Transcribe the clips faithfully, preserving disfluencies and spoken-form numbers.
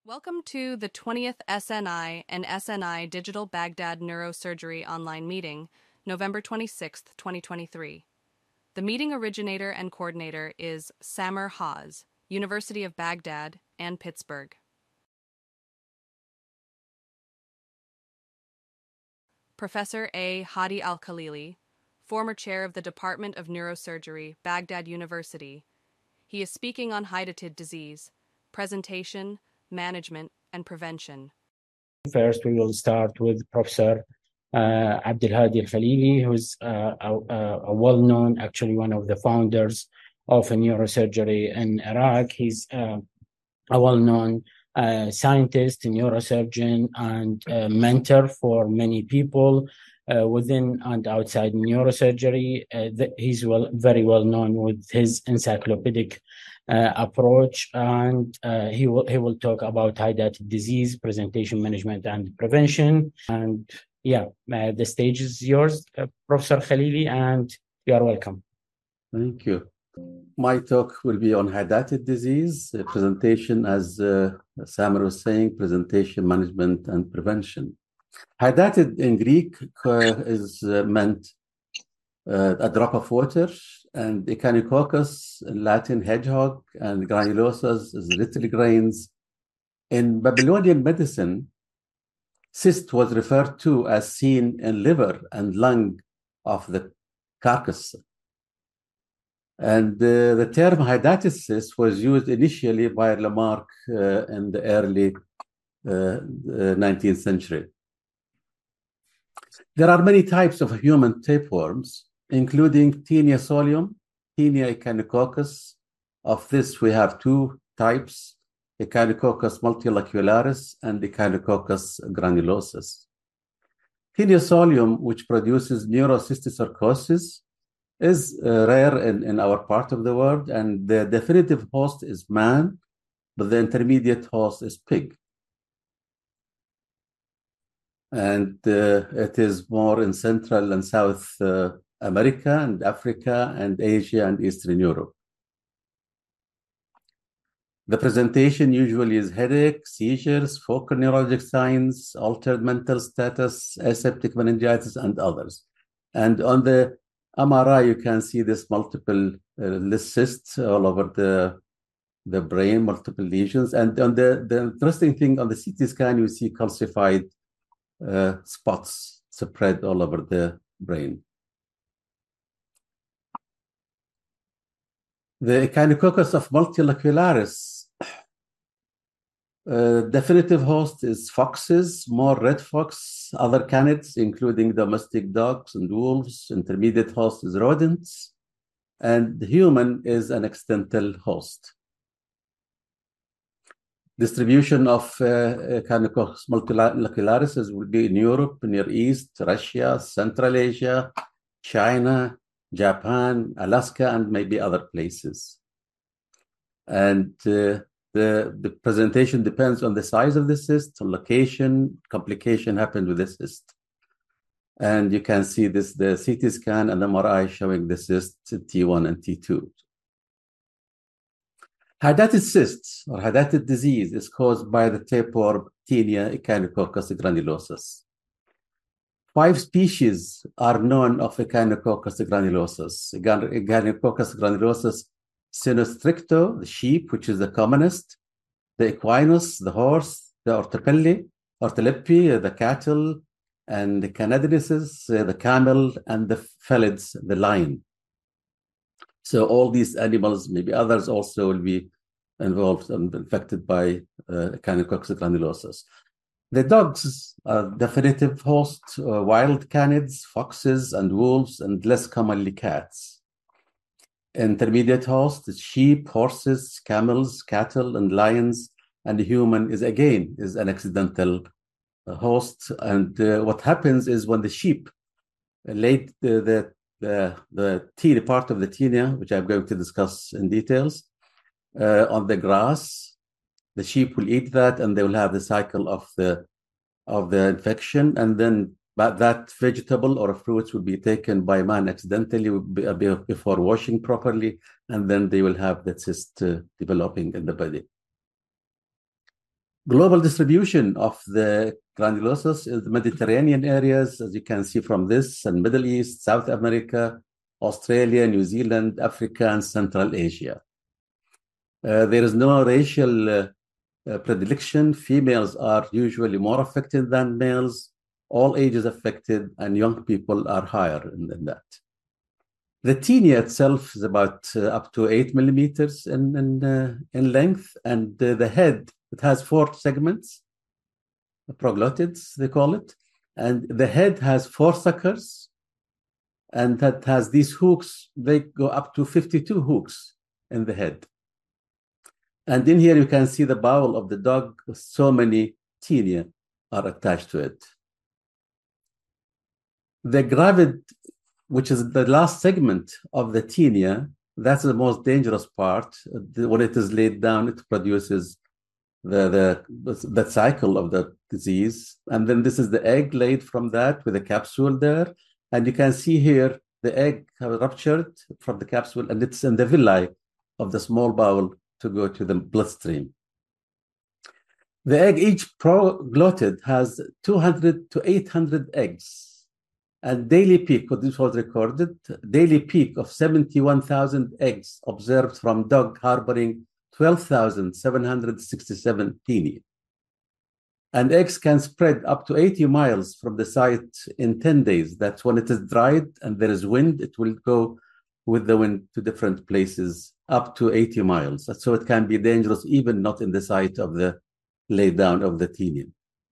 Welcome to the twentieth S N I and S N I Digital Baghdad Neurosurgery online meeting, November twenty-sixth, twenty twenty-three. The meeting originator and coordinator is Samer Haaz, University of Baghdad and Pittsburgh. Professor A. Hadi Al-Khalili, former chair of the Department of Neurosurgery, Baghdad University. He is speaking on hydatid disease, presentation, management, and prevention. First, we will start with Professor uh, Abdel Hadi Al-Khalili, who's uh, a, a well-known, actually one of the founders of neurosurgery in Iraq. He's uh, a well-known uh, scientist, neurosurgeon, and uh, mentor for many people uh, within and outside neurosurgery. Uh, the, he's well, very well known with his encyclopedic Uh, approach, and uh, he will he will talk about hydatid disease, presentation management, and prevention. And yeah, uh, the stage is yours, uh, Professor Khalili, and you are welcome. Thank you. My talk will be on hydatid disease, uh, presentation, as uh, Samer was saying, presentation management and prevention. Hydatid in Greek uh, is uh, meant uh, a drop of water, and Echinococcus in Latin, hedgehog, and granulosus is little grains. In Babylonian medicine, cyst was referred to as seen in liver and lung of the carcass. And uh, the term hydatid cyst was used initially by Lamarck uh, in the early uh, nineteenth century. There are many types of human tapeworms, including Taenia solium, Taenia echinococcus. Of this, we have two types, Echinococcus multilocularis and Echinococcus granulosus. Taenia solium, which produces neurocysticercosis, is uh, rare in, in our part of the world, and the definitive host is man, but the intermediate host is pig. And uh, it is more in Central and South uh, America and Africa and Asia and Eastern Europe. The presentation usually is headache, seizures, focal neurologic signs, altered mental status, aseptic meningitis, and others. And on the M R I, you can see this multiple uh, cysts all over the, the brain, multiple lesions. And on the, the interesting thing, on the C T scan, you see calcified uh, spots spread all over the brain. The Echinococcus of multilocularis, uh, definitive host is foxes, more red fox, other canids, including domestic dogs and wolves. Intermediate host is rodents, and the human is an accidental host. Distribution of uh, Echinococcus multilocularis will be in Europe, Near East, Russia, Central Asia, China, Japan, Alaska, and maybe other places. And uh, the, the presentation depends on the size of the cyst, location, complication happened with the cyst. And you can see this, the C T scan and M R I showing the cyst T one and T two. Hydatid cyst or hydatid disease is caused by the tapeworm Taenia echinococcus granulosus. Five species are known of Echinococcus granulosus. Echinococcus granulosus sinostricto, the sheep, which is the commonest, the equinus, the horse, the ortopelli, ortolippi, the cattle, and the canadensis, the camel, and the felids, the lion. So all these animals, maybe others also will be involved and infected by uh, Echinococcus granulosus. The dogs are definitive host, uh, wild canids, foxes, and wolves, and less commonly cats. Intermediate host is sheep, horses, camels, cattle, and lions, and the human is again is an accidental uh, host. And uh, what happens is when the sheep laid the the the, the teeny part of the taenia, which I'm going to discuss in details, uh, on the grass, the sheep will eat that, and they will have the cycle of the of the infection, and then but that vegetable or fruits will be taken by man accidentally before washing properly, and then they will have that cyst uh, developing in the body. Global distribution of the granulosus is the Mediterranean areas, as you can see from this, and Middle East, South America, Australia, New Zealand, Africa, and Central Asia. Uh, there is no racial uh, uh, predilection. Females are usually more affected than males. All ages affected, and young people are higher in, in that. The tinea itself is about uh, up to eight millimeters in, in, uh, in length, and uh, the head, it has four segments, proglottids, they call it, and the head has four suckers, and that has these hooks. They go up to fifty-two hooks in the head. And in here you can see the bowel of the dog. So many tinea are attached to it. The gravid, which is the last segment of the tinea, that's the most dangerous part. When it is laid down, it produces the, the, the cycle of the disease. And then this is the egg laid from that with a capsule there. And you can see here the egg ruptured from the capsule, and it's in the villi of the small bowel to go to the bloodstream. The egg, each proglottid has two hundred to eight hundred eggs. And daily peak, what this was recorded, daily peak of seventy-one thousand eggs observed from dog harboring twelve thousand seven hundred sixty-seven tinea. And eggs can spread up to eighty miles from the site in ten days. That's when it is dried and there is wind, it will go with the wind to different places up to eighty miles. So it can be dangerous, even not in the site of the lay down of the tinea.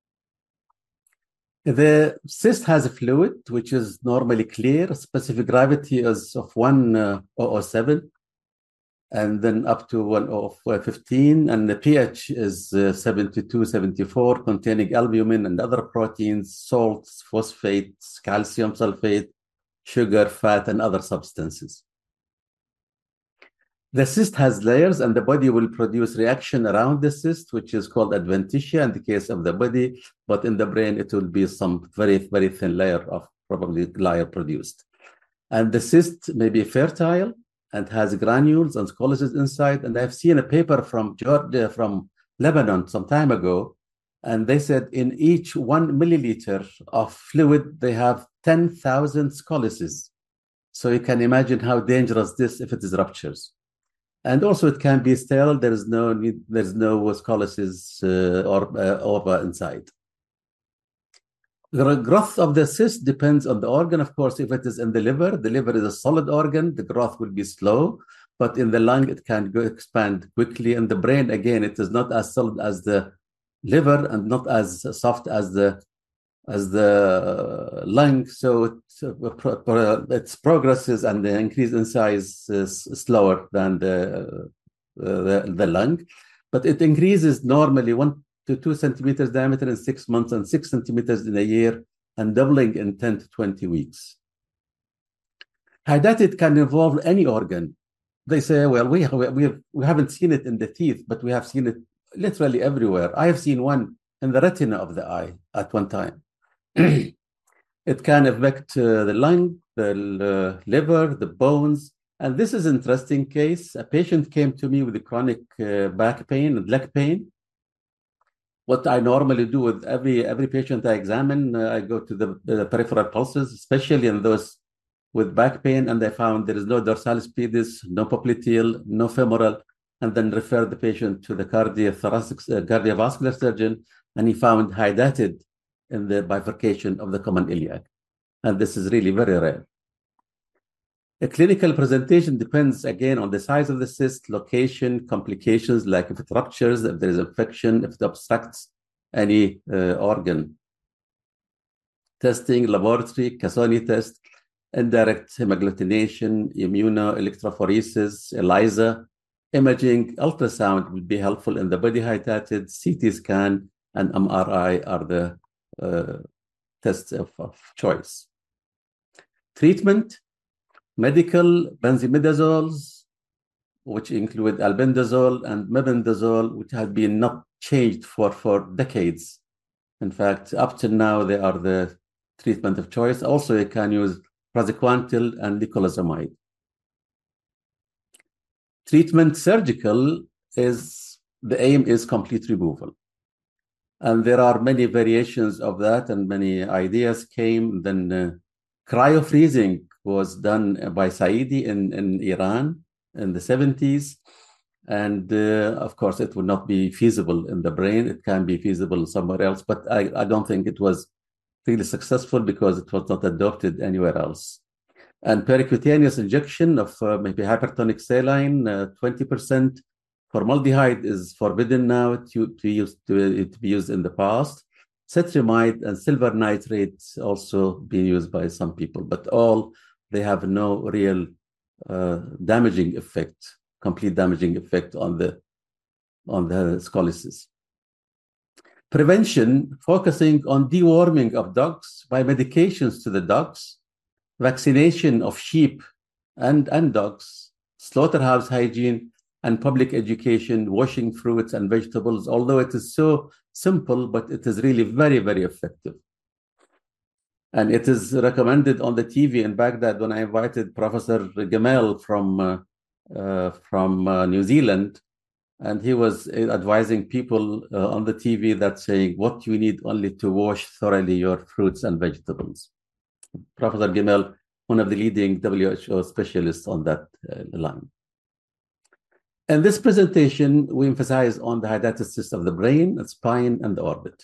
The cyst has a fluid, which is normally clear. Specific gravity is of one oh oh seven, and then up to one oh fifteen, and the pH is uh, seventy-two, seventy-four, containing albumin and other proteins, salts, phosphates, calcium sulfate, sugar, fat, and other substances. The cyst has layers, and the body will produce reaction around the cyst, which is called adventitia in the case of the body, but in the brain, it will be some very, very thin layer of probably layer produced. And the cyst may be fertile and has granules and scoliosis inside. And I've seen a paper from Georgia, from Lebanon some time ago, and they said in each one milliliter of fluid, they have ten thousand scoliosis. So you can imagine how dangerous this if it is ruptures. And also it can be sterile. There is no need, there's no scoliosis uh, or uh, ova inside. The growth of the cyst depends on the organ. Of course, if it is in the liver, the liver is a solid organ, the growth will be slow, but in the lung, it can go expand quickly. In the brain, again, it is not as solid as the liver and not as soft as the as the lung, so it, uh, its progresses and the increase in size is slower than the, uh, the, the lung, but it increases normally one to two centimeters diameter in six months and six centimeters in a year, and doubling in ten to twenty weeks. Hydatid can involve any organ. They say, well, we, we, have, we haven't seen it in the teeth, but we have seen it literally everywhere. I have seen one in the retina of the eye at one time. It can affect uh, the lung, the uh, liver, the bones. And this is an interesting case. A patient came to me with a chronic uh, back pain and leg pain. What I normally do with every every patient I examine, uh, I go to the, the peripheral pulses, especially in those with back pain, and I found there is no dorsalis pedis, no popliteal, no femoral, and then refer the patient to the cardiothoracic, uh, cardiovascular surgeon, and he found hydatid in the bifurcation of the common iliac. And this is really very rare. A clinical presentation depends, again, on the size of the cyst, location, complications, like if it ruptures, if there is infection, if it obstructs any uh, organ. Testing, laboratory, Cassoni test, indirect hemagglutination, immunoelectrophoresis, ELISA, imaging, ultrasound will be helpful in the body hydatid, C T scan, and M R I are the uh, tests of, of choice. Treatment, medical benzimidazoles, which include albendazole and mebendazole, which have been not changed for, for decades. In fact, up to now, they are the treatment of choice. Also, you can use praziquantel and nicotinamide. Treatment surgical is, the aim is complete removal. And there are many variations of that, and many ideas came. Then uh, cryofreezing was done by Saidi in, in Iran in the seventies. And uh, of course, it would not be feasible in the brain. It can be feasible somewhere else, but I, I don't think it was really successful because it was not adopted anywhere else. And percutaneous injection of uh, maybe hypertonic saline, uh, twenty percent. Formaldehyde is forbidden now to, to, use, to, to be used in the past. Cetrimide and silver nitrate also being used by some people, but all, they have no real uh, damaging effect, complete damaging effect on the, on the scoliosis. Prevention, focusing on deworming of dogs by medications to the dogs, vaccination of sheep and, and dogs, slaughterhouse hygiene, and public education, washing fruits and vegetables, although it is so simple, but it is really very, very effective. And it is recommended on the T V in Baghdad when I invited Professor Gamal from, uh, uh, from uh, New Zealand, and he was advising people uh, on the T V that saying, what you need only to wash thoroughly your fruits and vegetables. Professor Gamal, one of the leading W H O specialists on that uh, line. In this presentation, we emphasize on the hydatid cyst of the brain, the spine, and the orbit.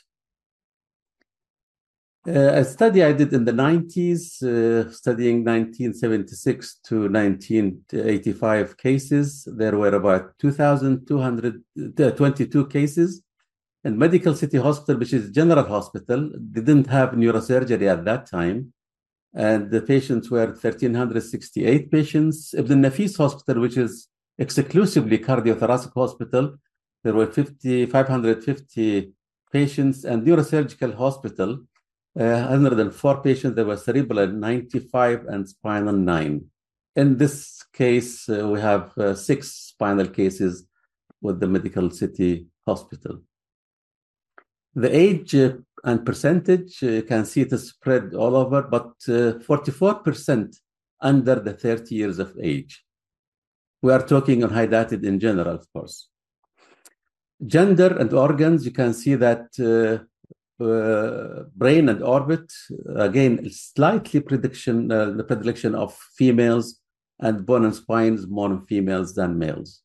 Uh, a study I did in the nineties, uh, studying nineteen seventy-six to nineteen eighty-five cases. There were about two thousand two hundred twenty-two cases. And Medical City Hospital, which is general hospital, didn't have neurosurgery at that time. And the patients were one thousand three hundred sixty-eight patients. Ibn Nafis Hospital, which is exclusively cardiothoracic hospital, there were five hundred fifty patients, and neurosurgical hospital, uh, one hundred four patients. There were cerebral ninety-five and spinal nine. In this case, uh, we have uh, six spinal cases with the Medical City Hospital. The age uh, and percentage, uh, you can see it is spread all over, but uh, forty-four percent under the thirty years of age. We are talking on hydatid in general, of course. Gender and organs, you can see that uh, uh, brain and orbit, again, slightly prediction, uh, the predilection of females, and bone and spine is more females than males.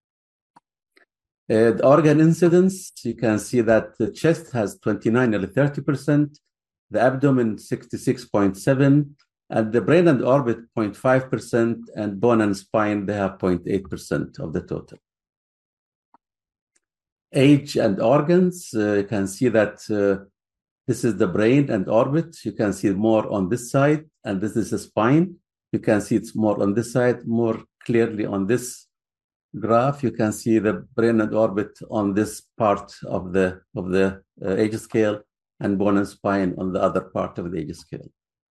Uh, the organ incidence, you can see that the chest has twenty-nine, nearly thirty percent, the abdomen sixty-six point seven, and the brain and orbit zero point five percent, and bone and spine, they have zero point eight percent of the total. Age and organs, uh, you can see that uh, this is the brain and orbit. You can see more on this side, and this is the spine. You can see it's more on this side, more clearly on this graph. You can see the brain and orbit on this part of the, of the uh, age scale, and bone and spine on the other part of the age scale.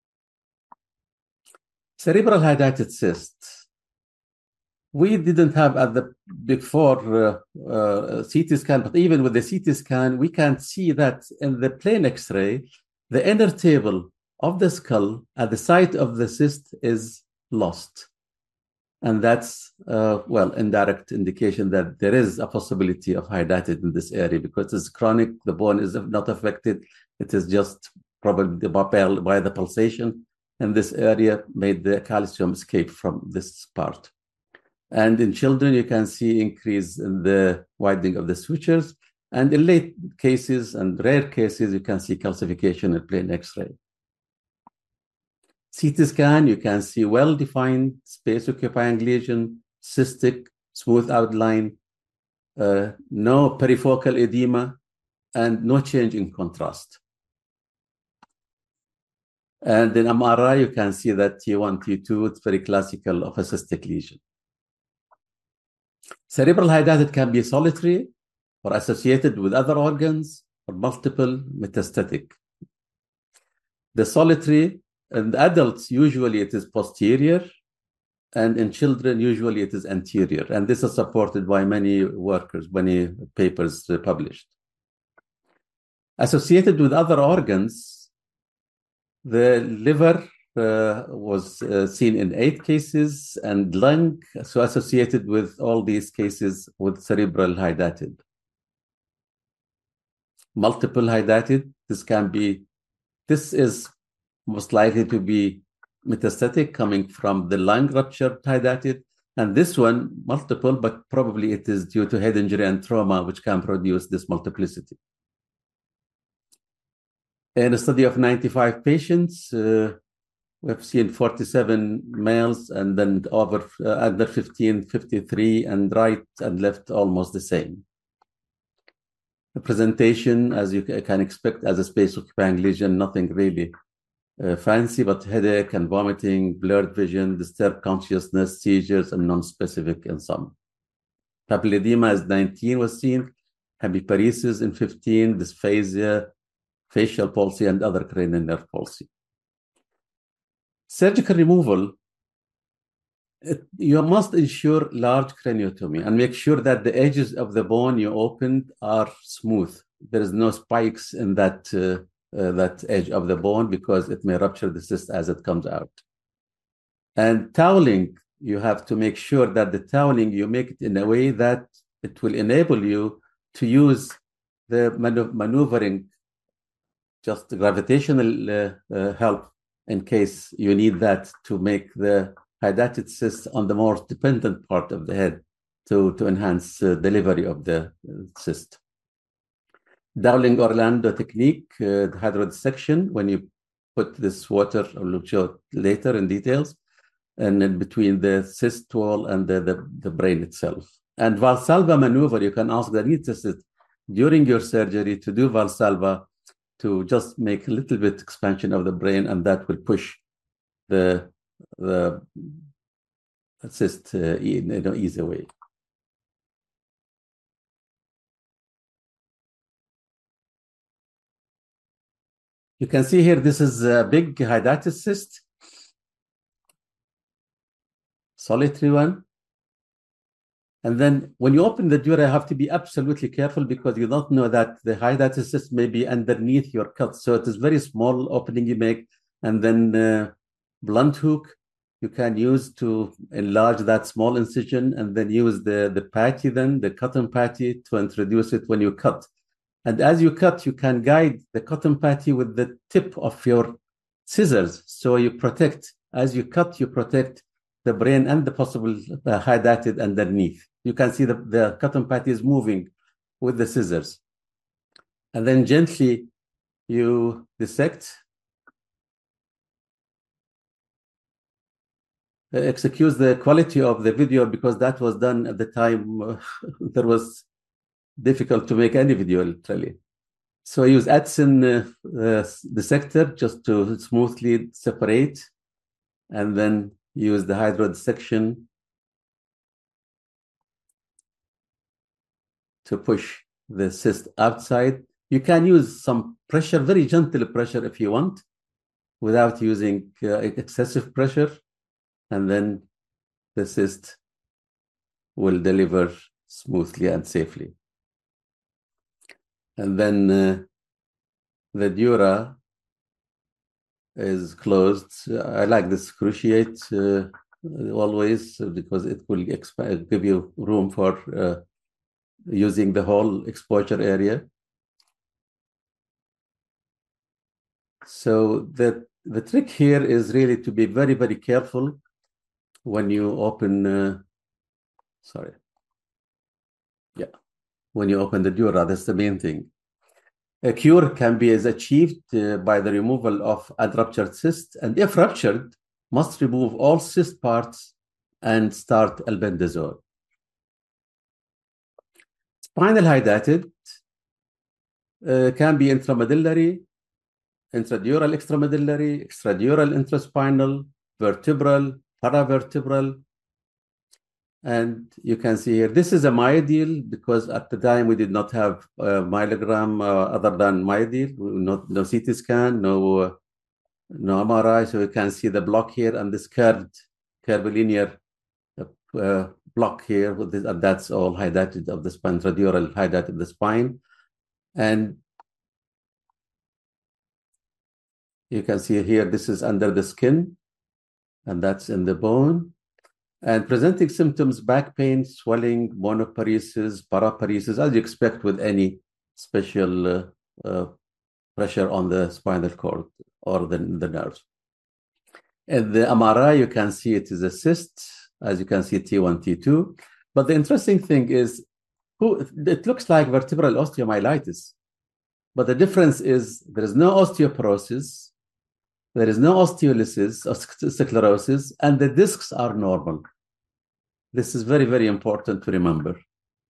Cerebral hydatid cyst. We didn't have at the before uh, uh, C T scan, but even with the C T scan, we can see that in the plain X-ray, the inner table of the skull at the site of the cyst is lost. And that's, uh, well, indirect indication that there is a possibility of hydatid in this area because it's chronic, the bone is not affected. It is just probably by the pulsation in this area made the calcium escape from this part. And in children, you can see increase in the widening of the sutures. And in late cases and rare cases, you can see calcification in plain X-ray. C T scan, you can see well-defined space-occupying lesion, cystic, smooth outline, uh, no perifocal edema, and no change in contrast. And in M R I, you can see that T one, T two, it's very classical of a cystic lesion. Cerebral hydatid can be solitary or associated with other organs or multiple metastatic. The solitary, in adults, usually it is posterior, and in children, usually it is anterior. And this is supported by many workers, many papers published. Associated with other organs, the liver uh, was uh, seen in eight cases, and lung, so associated with all these cases with cerebral hydatid. multiple hydatid. This can be, this is most likely to be metastatic coming from the lung ruptured hydatid. And this one, multiple, but probably it is due to head injury and trauma, which can produce this multiplicity. In a study of ninety-five patients, uh, we've seen forty-seven males and then over uh, under fifteen, fifty-three, and right and left almost the same. The presentation, as you can expect, as a space-occupying lesion, nothing really uh, fancy, but headache and vomiting, blurred vision, disturbed consciousness, seizures, and non-specific in some. Papilledema as nineteen was seen, hemiparesis in fifteen, dysphasia, facial palsy, and other cranial nerve palsy. Surgical removal, it, you must ensure large craniotomy and make sure that the edges of the bone you opened are smooth. There is no spikes in that, uh, uh, that edge of the bone because it may rupture the cyst as it comes out. And toweling, you have to make sure that the toweling, you make it in a way that it will enable you to use the manu maneuvering, just gravitational uh, uh, help in case you need that to make the hydatid cyst on the more dependent part of the head to, to enhance uh, delivery of the uh, cyst. Dowling Orlando technique, uh, the hydrodissection, when you put this water, I'll show later in details, and in between the cyst wall and the, the, the brain itself. And Valsalva maneuver, you can ask the anesthetist during your surgery to do Valsalva to just make a little bit expansion of the brain, and that will push the the cyst uh, in an easy way. You can see here, this is a big hydatid cyst, solitary one. And then when you open the dura, you have to be absolutely careful because you don't know that the hydatid cyst may be underneath your cut. So it is very small opening you make, and then uh, blunt hook you can use to enlarge that small incision, and then use the, the patty then, the cotton patty, to introduce it when you cut. And as you cut, you can guide the cotton patty with the tip of your scissors. So you protect, as you cut, you protect the brain and the possible uh, hydatid underneath. You can see the, the cotton patty is moving with the scissors. And then gently you dissect. Uh, excuse the quality of the video because that was done at the time. Uh, there was difficult to make any video, literally. So I use Adson uh, uh, dissector just to smoothly separate, and then use the hydrodissection to push the cyst outside. You can use some pressure, very gentle pressure if you want, without using uh, excessive pressure, and then the cyst will deliver smoothly and safely. And then uh, the dura is closed. I like this cruciate uh, always because it will expand, give you room for uh, using the whole exposure area. So the, the trick here is really to be very, very careful when you open, uh, sorry. Yeah, when you open the dura, that's the main thing. A cure can be is achieved uh, by the removal of unruptured cyst, and if ruptured, must remove all cyst parts and start albendazole. Spinal hydatid uh, can be intramedullary, intradural extramedullary, extradural intraspinal, vertebral, paravertebral. And you can see here, this is a myodil because at the time we did not have a myelogram uh, other than myodil, no, no C T scan, no, uh, no M R I. So you can see the block here and this curved, curvilinear uh, block here. With this, and that's all hydatid of the spine, intradural hydatid of the spine. And you can see here, this is under the skin, and that's in the bone. And presenting symptoms, back pain, swelling, monoparesis, paraparesis, as you expect with any special uh, uh, pressure on the spinal cord or the, the nerves. In the M R I, you can see it is a cyst, as you can see T one, T two. But the interesting thing is, who, it looks like vertebral osteomyelitis. But the difference is there is no osteoporosis, there is no osteolysis or sclerosis, and the discs are normal. This is very, very important to remember.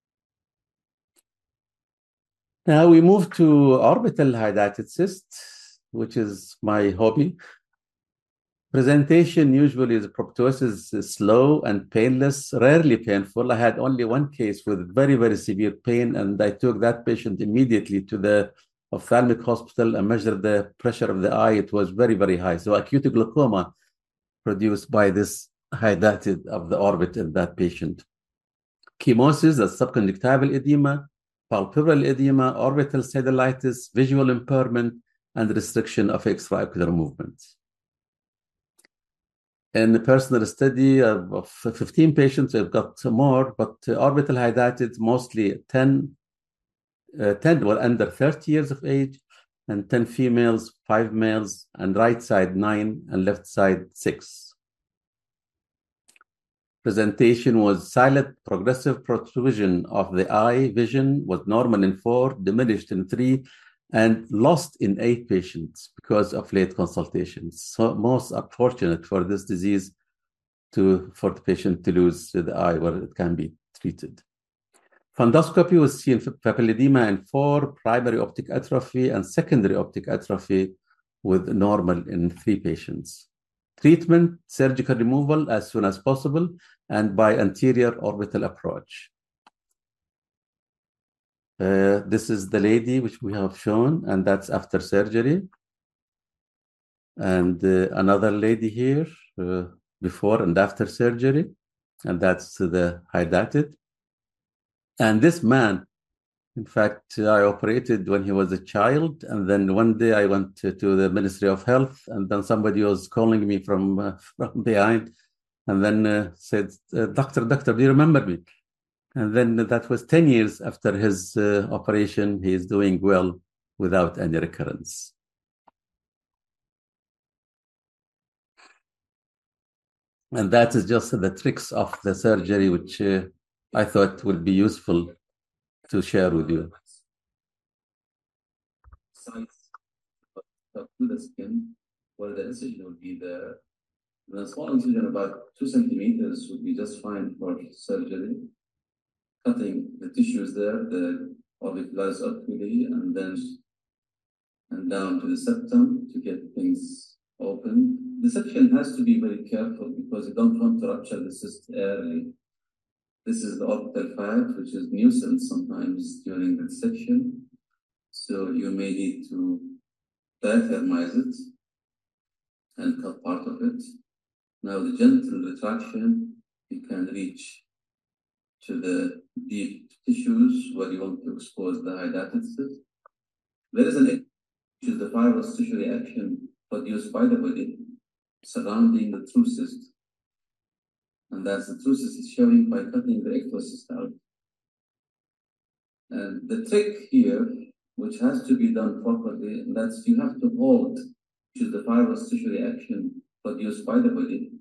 Now we move to orbital hydatid cyst, which is my hobby. Presentation usually is proptosis is slow and painless, rarely painful. I had only one case with very, very severe pain, and I took that patient immediately to the ophthalmic hospital and measured the pressure of the eye. It was very, very high. So acute glaucoma produced by this hydatid of the orbit in that patient. Chemosis, that's subconjunctival edema, palpebral edema, orbital cellulitis, visual impairment, and restriction of extraocular movement. In the personal study of fifteen patients, I've got more, but orbital hydatid, mostly ten, uh, ten were under thirty years of age, and ten females, five males, and right side nine, and left side six. Presentation was silent progressive protrusion of the eye. Vision was normal in four, diminished in three, and lost in eight patients because of late consultations. So most unfortunate for this disease to for the patient to lose the eye where it can be treated. Fundoscopy was seen papilledema in four, primary optic atrophy and secondary optic atrophy with normal in three patients. Treatment, surgical removal as soon as possible, and by anterior orbital approach. Uh, this is the lady which we have shown, and that's after surgery. And uh, another lady here, uh, before and after surgery, and that's the hydatid. And this man, in fact, I operated when he was a child, and then one day I went to, to the Ministry of Health, and then somebody was calling me from, uh, from behind, and then uh, said, uh, doctor, doctor, do you remember me? And then that was ten years after his uh, operation. He is doing well without any recurrence. And that is just the tricks of the surgery, which uh, I thought would be useful to share with you. Sites to the skin, where the incision would be there. The small incision about two centimeters would be just fine for surgery. Cutting the tissues there, the orbicularis oculi, and then and down to the septum to get things open. The section has to be very careful because you don't want to rupture the cyst early. This is the orbital fat, which is nuisance sometimes during the section. So you may need to diathermize it and cut part of it. Now the gentle retraction, you can reach to the deep tissues where you want to expose the hydatid cyst. There is an which is the fibrous tissue reaction produced by the body surrounding the true cyst. And that's the true cyst is showing by cutting the ectocyst out. And the trick here, which has to be done properly, and that's you have to hold, which is the fibrous tissue reaction produced by the body,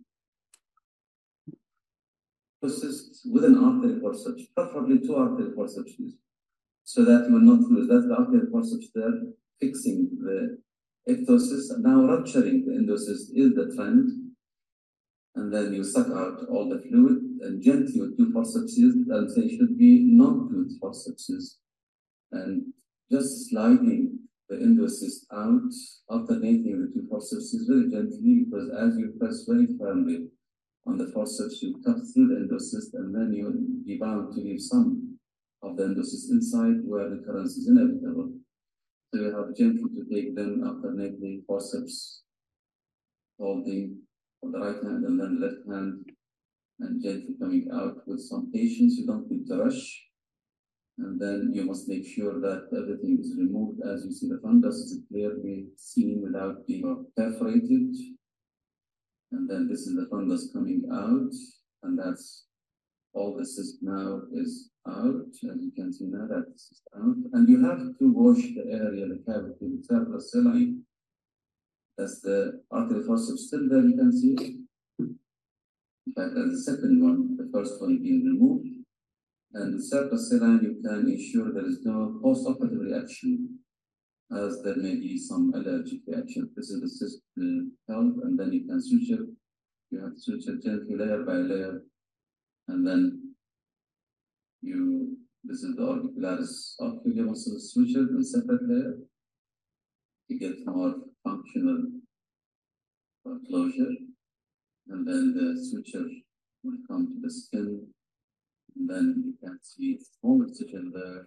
cyst with an artery forceps, preferably two artery forceps, so that you will not lose. That's the artery forceps there, fixing the ectocyst, and now rupturing the endocyst is the trend. And then you suck out all the fluid and gently with two forceps, and they should be non-toothed forceps, and just sliding the endocyst out, alternating the two forceps very gently, because as you press very firmly on the forceps, you cut through the endocyst, and then you'll be bound to leave some of the endocyst inside where recurrence is inevitable. So you have gently to take them alternately, forceps holding on the right hand and then left hand, and gently coming out with some patience. You don't need to rush. And then you must make sure that everything is removed. As you see, the fundus is clearly seen without being perforated. And then this is the fundus coming out, and that's all this is now is out, as you can see now that this is out. And you have to wash the area, the cavity, the cerebral saline. That's the artery forceps still there, you can see. In fact, that's the second one, the first one being removed. And the cerebral saline, you can ensure there is no post-operative reaction, as there may be some allergic reaction. This is the cyst uh, health, and then you can suture. You have to suture gently, layer by layer, and then you, this is the orbicularis ocular muscle sutured in separate layer to get more functional uh, closure. And then the suture will come to the skin, and then you can see small incision there.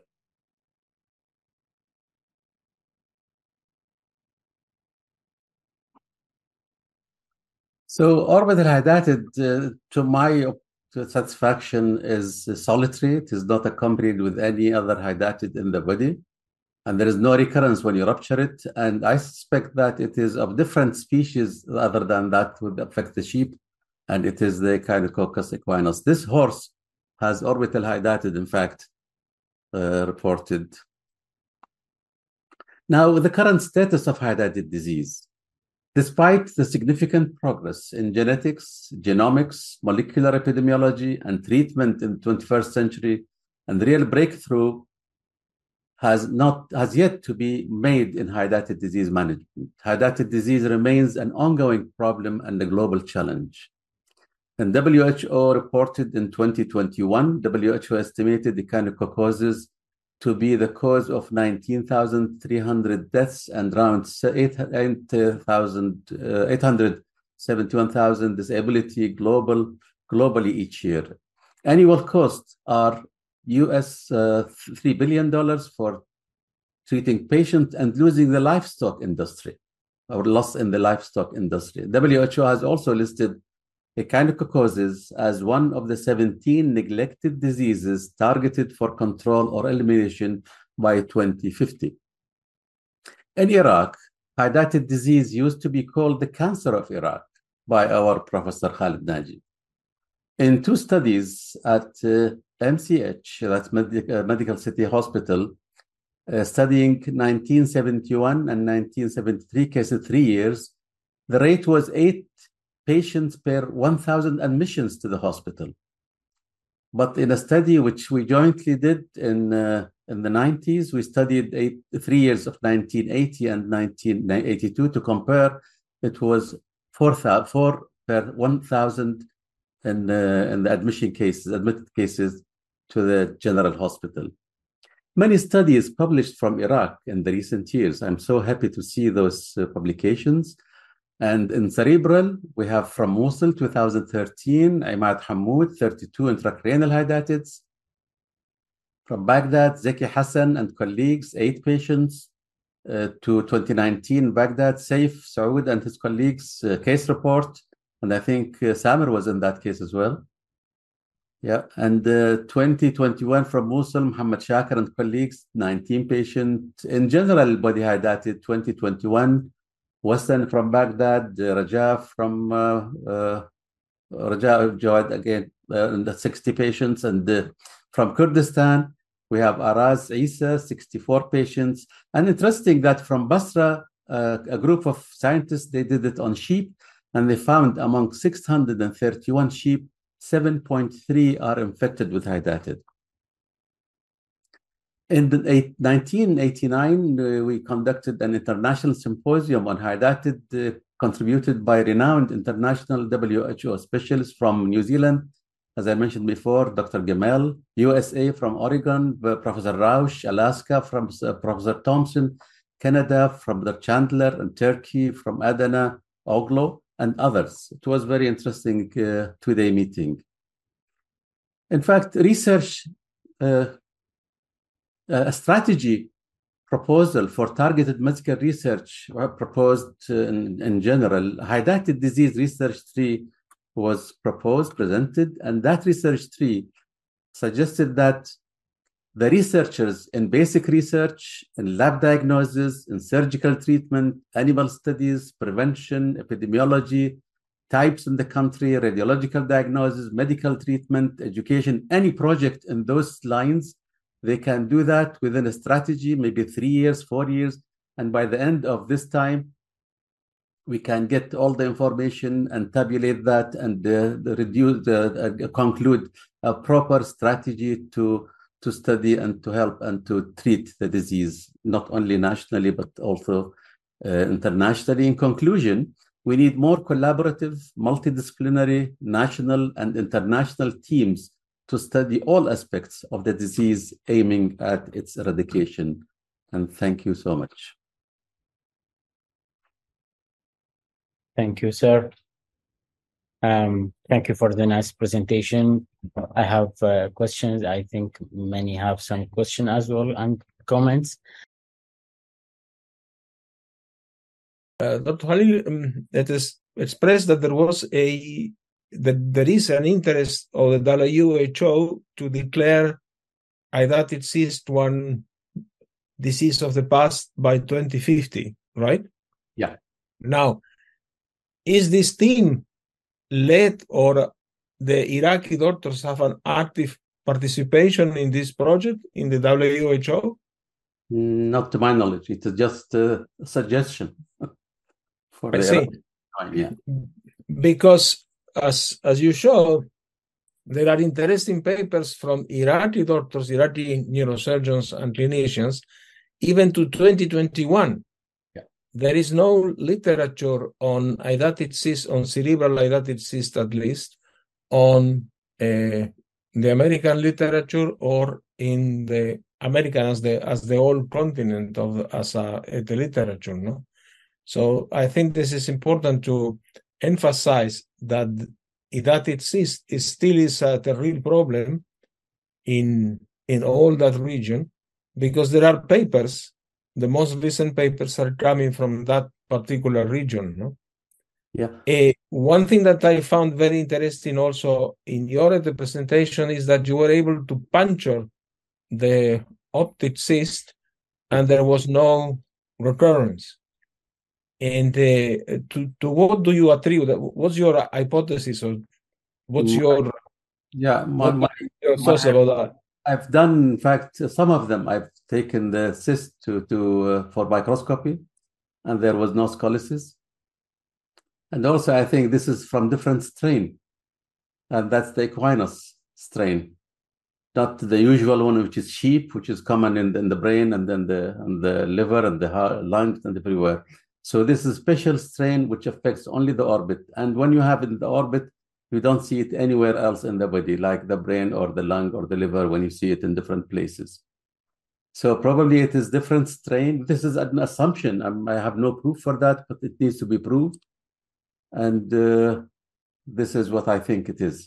So orbital hydatid, uh, to my satisfaction, is solitary. It is not accompanied with any other hydatid in the body. And there is no recurrence when you rupture it. And I suspect that it is of different species other than that would affect the sheep. And it is the Echinococcus equinus. This horse has orbital hydatid, in fact, uh, reported. Now, the current status of hydatid disease. Despite the significant progress in genetics, genomics, molecular epidemiology, and treatment in the twenty-first century, and the real breakthrough has not has yet to be made in hydatid disease management. Hydatid disease remains an ongoing problem and a global challenge. And W H O reported in twenty twenty-one, W H O estimated echinococcus to be the cause of nineteen thousand three hundred deaths and around eight hundred seventy-one thousand disability global, globally each year. Annual costs are U S uh, three billion dollars for treating patients and losing the livestock industry, or loss in the livestock industry. W H O has also listed echinococcus as one of the seventeen neglected diseases targeted for control or elimination by twenty fifty. In Iraq, hydatid disease used to be called the cancer of Iraq by our Professor Khalid Naji. In two studies at uh, M C H, that's Med- uh, Medical City Hospital, uh, studying nineteen seventy-one and nineteen seventy-three cases, three years, the rate was eight patients per one thousand admissions to the hospital. But in a study which we jointly did in uh, in the nineties, we studied eight, three years of nineteen eighty and nineteen eighty-two to compare. It was four, four per one thousand in, uh, in the admission cases, admitted cases to the general hospital. Many studies published from Iraq in the recent years. I'm so happy to see those uh, publications. And in cerebral, we have from Mosul, two thousand thirteen, Imad Hammoud, thirty-two intracranial hydatids. From Baghdad, Zeki Hassan and colleagues, eight patients. Uh, to twenty nineteen, Baghdad, Saif Saud and his colleagues' uh, case report. And I think uh, Samir was in that case as well. Yeah, and uh, twenty twenty-one from Mosul, Muhammad Shakir and colleagues, nineteen patients. In general, body hydatid, twenty twenty-one. Western from Baghdad, uh, Raja from uh, uh, Raja Jawad again, uh, sixty patients. And uh, from Kurdistan, we have Araz Isa, sixty-four patients. And interesting that from Basra, uh, a group of scientists, they did it on sheep, and they found among six hundred thirty-one sheep, seven point three are infected with hydatid. In nineteen eighty-nine, uh, we conducted an international symposium on hydatid uh, contributed by renowned international W H O specialists from New Zealand, as I mentioned before, Doctor Gemel, U S A from Oregon, Professor Rausch, Alaska from uh, Professor Thompson, Canada from Doctor Chandler, and Turkey from Adana, Oglo, and others. It was a very interesting uh, two-day meeting. In fact, research uh, a strategy proposal for targeted medical research proposed in, in general. Hydatid disease research tree was proposed, presented, and that research tree suggested that the researchers in basic research, in lab diagnosis, in surgical treatment, animal studies, prevention, epidemiology, types in the country, radiological diagnosis, medical treatment, education, any project in those lines, they can do that within a strategy, maybe three years, four years. And by the end of this time, we can get all the information and tabulate that and uh, reduce, uh, uh, conclude a proper strategy to, to study and to help and to treat the disease, not only nationally, but also uh, internationally. In conclusion, we need more collaborative, multidisciplinary, national and international teams to study all aspects of the disease, aiming at its eradication. And thank you so much. Thank you, sir. Um, thank you for the nice presentation. I have uh, questions. I think many have some questions as well and comments. Uh, Doctor Khalil, um, it is expressed that there was a that there is an interest of the W H O to declare hydatid cyst one disease of the past by twenty fifty, right? Yeah. Now, is this team led or the Iraqi doctors have an active participation in this project in the W H O? Not to my knowledge. It is just a suggestion. For I the see. Yeah. Because as as you show, there are interesting papers from Iraqi doctors, Iraqi neurosurgeons and clinicians, even to twenty twenty-one. Yeah. There is no literature on hydatid cyst, on cerebral hydatid cyst at least, on uh, the American literature or in the American as the as the whole continent of the, as a, a the literature, no. So I think this is important to emphasize that hydatid cyst is still is a, a real problem in in all that region, because there are papers. The most recent papers are coming from that particular region. No? Yeah. Uh, one thing that I found very interesting also in your presentation is that you were able to puncture the optic cyst and there was no recurrence. And uh, to, to what do you attribute? What's your hypothesis or what's your, yeah, my, my, your thoughts about that? I've done, in fact, some of them. I've taken the cyst to, to uh, for microscopy, and there was no scoliosis. And also, I think this is from different strain, and that's the equinus strain, not the usual one, which is sheep, which is common in, in the brain and then the and the liver and the heart, lungs and everywhere. So this is a special strain which affects only the orbit. And when you have it in the orbit, you don't see it anywhere else in the body, like the brain or the lung or the liver, when you see it in different places. So probably it is different strain. This is an assumption. I'm, I have no proof for that, but it needs to be proved. And uh, this is what I think it is.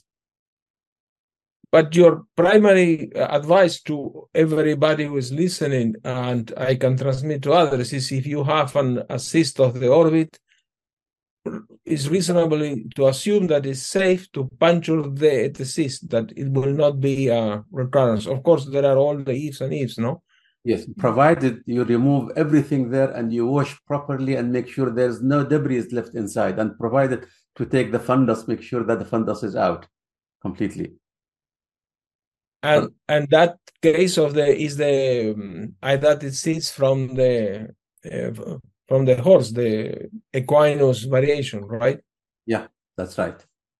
But your primary advice to everybody who is listening, and I can transmit to others, is if you have an a cyst of the orbit, it's reasonably to assume that it's safe to puncture the, the cyst, that it will not be a recurrence. Of course, there are all the ifs and ifs, no? Yes, provided you remove everything there and you wash properly and make sure there's no debris left inside, and provided to take the fundus, make sure that the fundus is out completely. And and that case of the is the um, hydatid cyst from the uh, from the horse, the equinus variation, right? Yeah, that's right.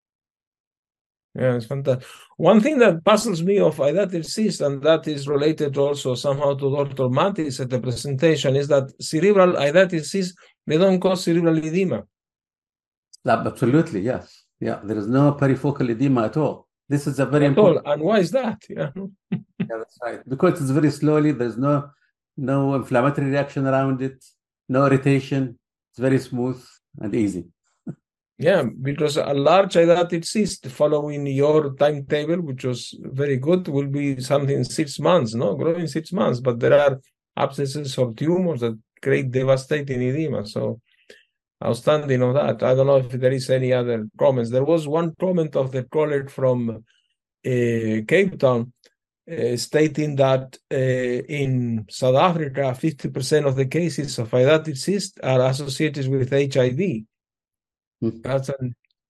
Yeah, it's fantastic. One thing that puzzles me of hydatid cyst, and that is related also somehow to Doctor Matis at the presentation, is that cerebral hydatid cyst, they don't cause cerebral edema. Absolutely, yes. Yeah, there is no perifocal edema at all. This is a very at important. all. And why is that? Yeah. Yeah, that's right. Because it's very slowly. There's no no inflammatory reaction around it, no irritation. It's very smooth and easy. Yeah, because a large hydatid cyst following your timetable, which was very good, will be something in six months, no? Growing six months. But there are abscesses or tumors that create devastating edema. So outstanding on that. I don't know if there is any other comments. There was one comment of the colleague from uh, Cape Town uh, stating that uh, in South Africa, fifty percent of the cases of hydatid cyst are associated with H I V. Mm. That's an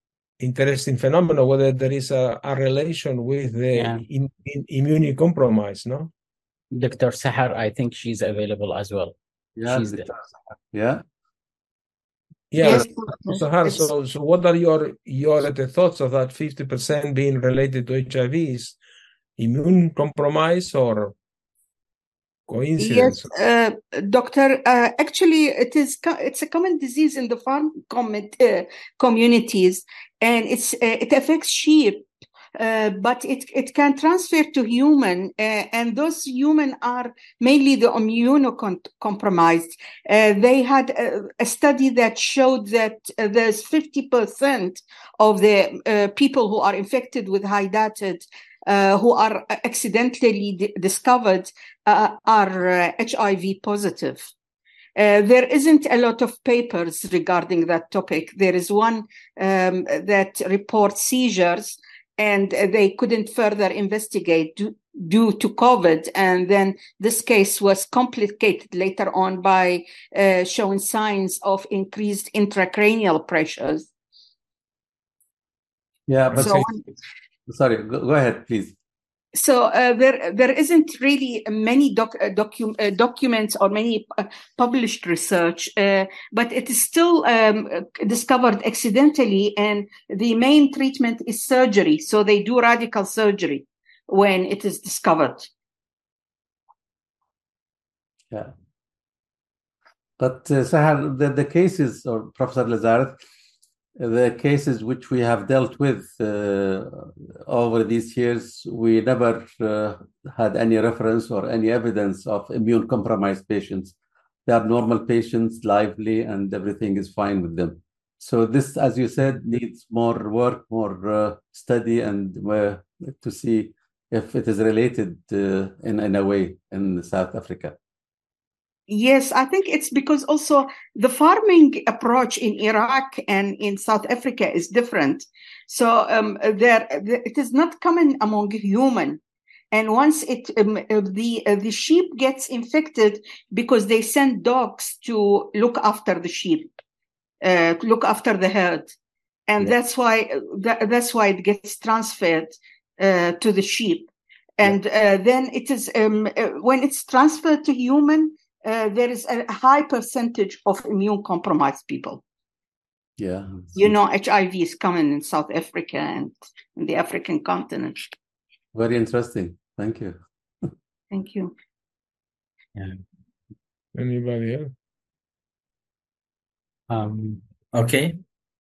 interesting phenomenon, whether there is a, a relation with the Yeah. in, in immunocompromise, no? Doctor Sahar, I think she's available as well. Yeah, She's Doctor the- Sahar. Yeah. Yeah, Yes, Sahar, it's- so, so what are your, your the thoughts of that fifty percent being related to H I V? Is immune compromise or coincidence? Yes, uh, doctor. Uh, actually, it is. co- It's a common disease in the farm commu- uh, communities, and it's uh, it affects sheep, uh, but it it can transfer to human, uh, and those human are mainly the immunocompromised. Uh, they had a, a study that showed that uh, there's fifty percent of the uh, people who are infected with hydatid, uh, who are accidentally di- discovered, uh, are uh, H I V positive. Uh, there isn't a lot of papers regarding that topic. There is one um, that reports seizures, and they couldn't further investigate due, due to COVID. And then this case was complicated later on by uh, showing signs of increased intracranial pressures. Yeah, but So, sorry, go, go ahead, please. so uh, there there isn't really many doc, uh, docu, uh, documents or many uh, published research, uh, but it is still um, discovered accidentally, and the main treatment is surgery. So they do radical surgery when it is discovered. Yeah. But uh, Sahar, the, the cases, or Professor Lazareth, the cases which we have dealt with uh, over these years, we never uh, had any reference or any evidence of immune compromised patients. They are normal patients, lively, and everything is fine with them. So this, as you said, needs more work, more uh, study, and uh, to see if it is related uh, in, in a way in South Africa. Yes, I think it's because also the farming approach in Iraq and in South Africa is different. So um, there, it is not common among human. And once it um, the uh, the sheep gets infected, because they send dogs to look after the sheep, uh, to look after the herd, and Yeah. that's why that, that's why it gets transferred uh, to the sheep. And uh, then it is um, uh, when it's transferred to human. Uh, there is a high percentage of immune compromised people. Yeah. You know, H I V is common in South Africa and in the African continent. Very interesting. Thank you. Thank you. yeah. Anybody else? Um, Okay.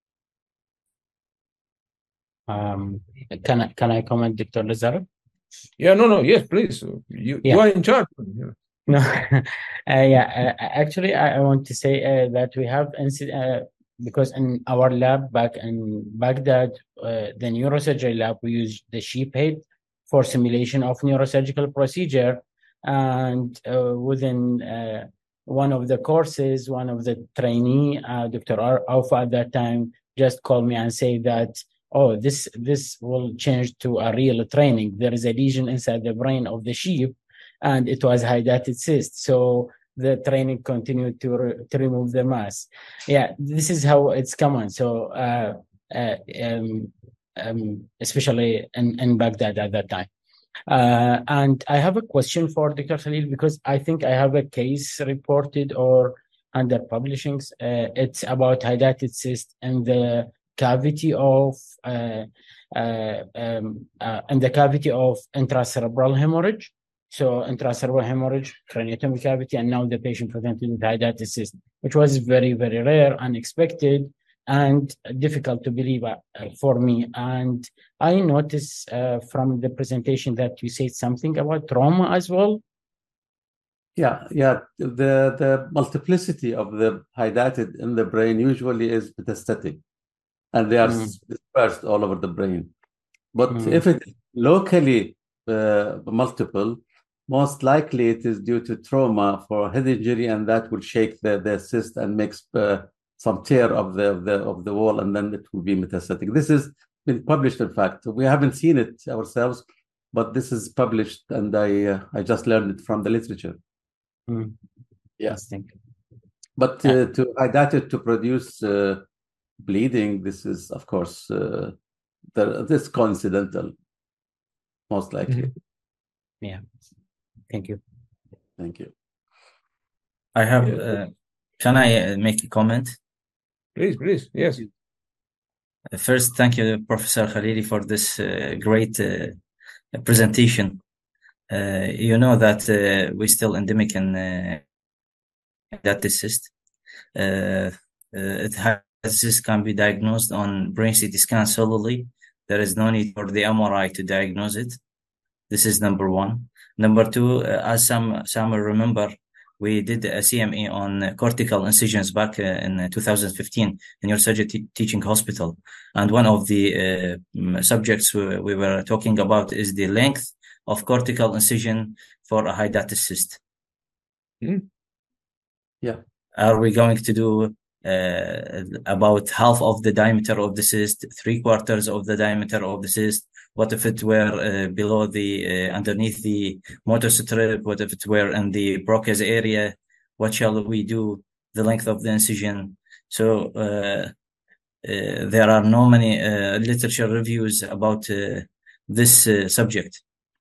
um, can I can I comment, Doctor Lazaro? Yeah, no, no, yes, please. You, you Yeah. are in charge. No, uh, yeah. Uh, actually, I, I want to say uh, that we have inci- uh, because in our lab back in Baghdad, uh, the neurosurgery lab, we use the sheep head for simulation of neurosurgical procedure, and uh, within uh, one of the courses, one of the trainee, uh, Doctor Aufa at that time, just called me and say that, oh, this this will change to a real training. There is a lesion inside the brain of the sheep, and it was hydatid cyst. So the training continued to re- to remove the mass. Yeah, this is how it's common. So uh, uh, um, um, especially in, in Baghdad at that time. Uh, and I have a question for Doctor Khalil, because I think I have a case reported or under publishings. Uh, it's about hydatid cyst and the cavity of uh, uh, um, uh, in the cavity of intracerebral hemorrhage. So intracerebral hemorrhage, craniotomy cavity, and now the patient presented with hydatid cyst, which was very, very rare, unexpected, and difficult to believe uh, for me. And I noticed uh, from the presentation that you said something about trauma as well. Yeah, yeah. The the multiplicity of the hydatid in the brain usually is metastatic, and they are Mm. dispersed all over the brain. But Mm. if it is locally uh, multiple, most likely it is due to trauma for head injury, and that will shake the, the cyst and makes uh, some tear of the, of the of the wall, and then it will be metastatic. This has been published. In fact, we haven't seen it ourselves, but this is published, and I uh, I just learned it from the literature. Mm. Yeah. Interesting. But uh, to hydatid to produce uh, bleeding, this is, of course, uh, the, this coincidental, most likely. Mm-hmm. Yeah. Thank you. Thank you. I have, uh, can I uh, make a comment? Please, please, yes. First, thank you, Professor Khalili, for this uh, great uh, presentation. Uh, you know that uh, we're still endemic in uh, that cyst. Uh, uh, it has, this can be diagnosed on brain C T scan solely. There is no need for the M R I to diagnose it. This is number one. Number two, uh, as some some will remember, we did a C M E on cortical incisions back uh, in two thousand fifteen in your surgery t- teaching hospital. And one of the uh, subjects we, we were talking about is the length of cortical incision for a hydatid cyst. Mm. Yeah. Are we going to do uh, about half of the diameter of the cyst, three quarters of the diameter of the cyst? What if it were uh, below the, uh, underneath the motor strip? What if it were in the Broca's area? What shall we do? The length of the incision. So uh, uh, there are no many uh, literature reviews about uh, this uh, subject.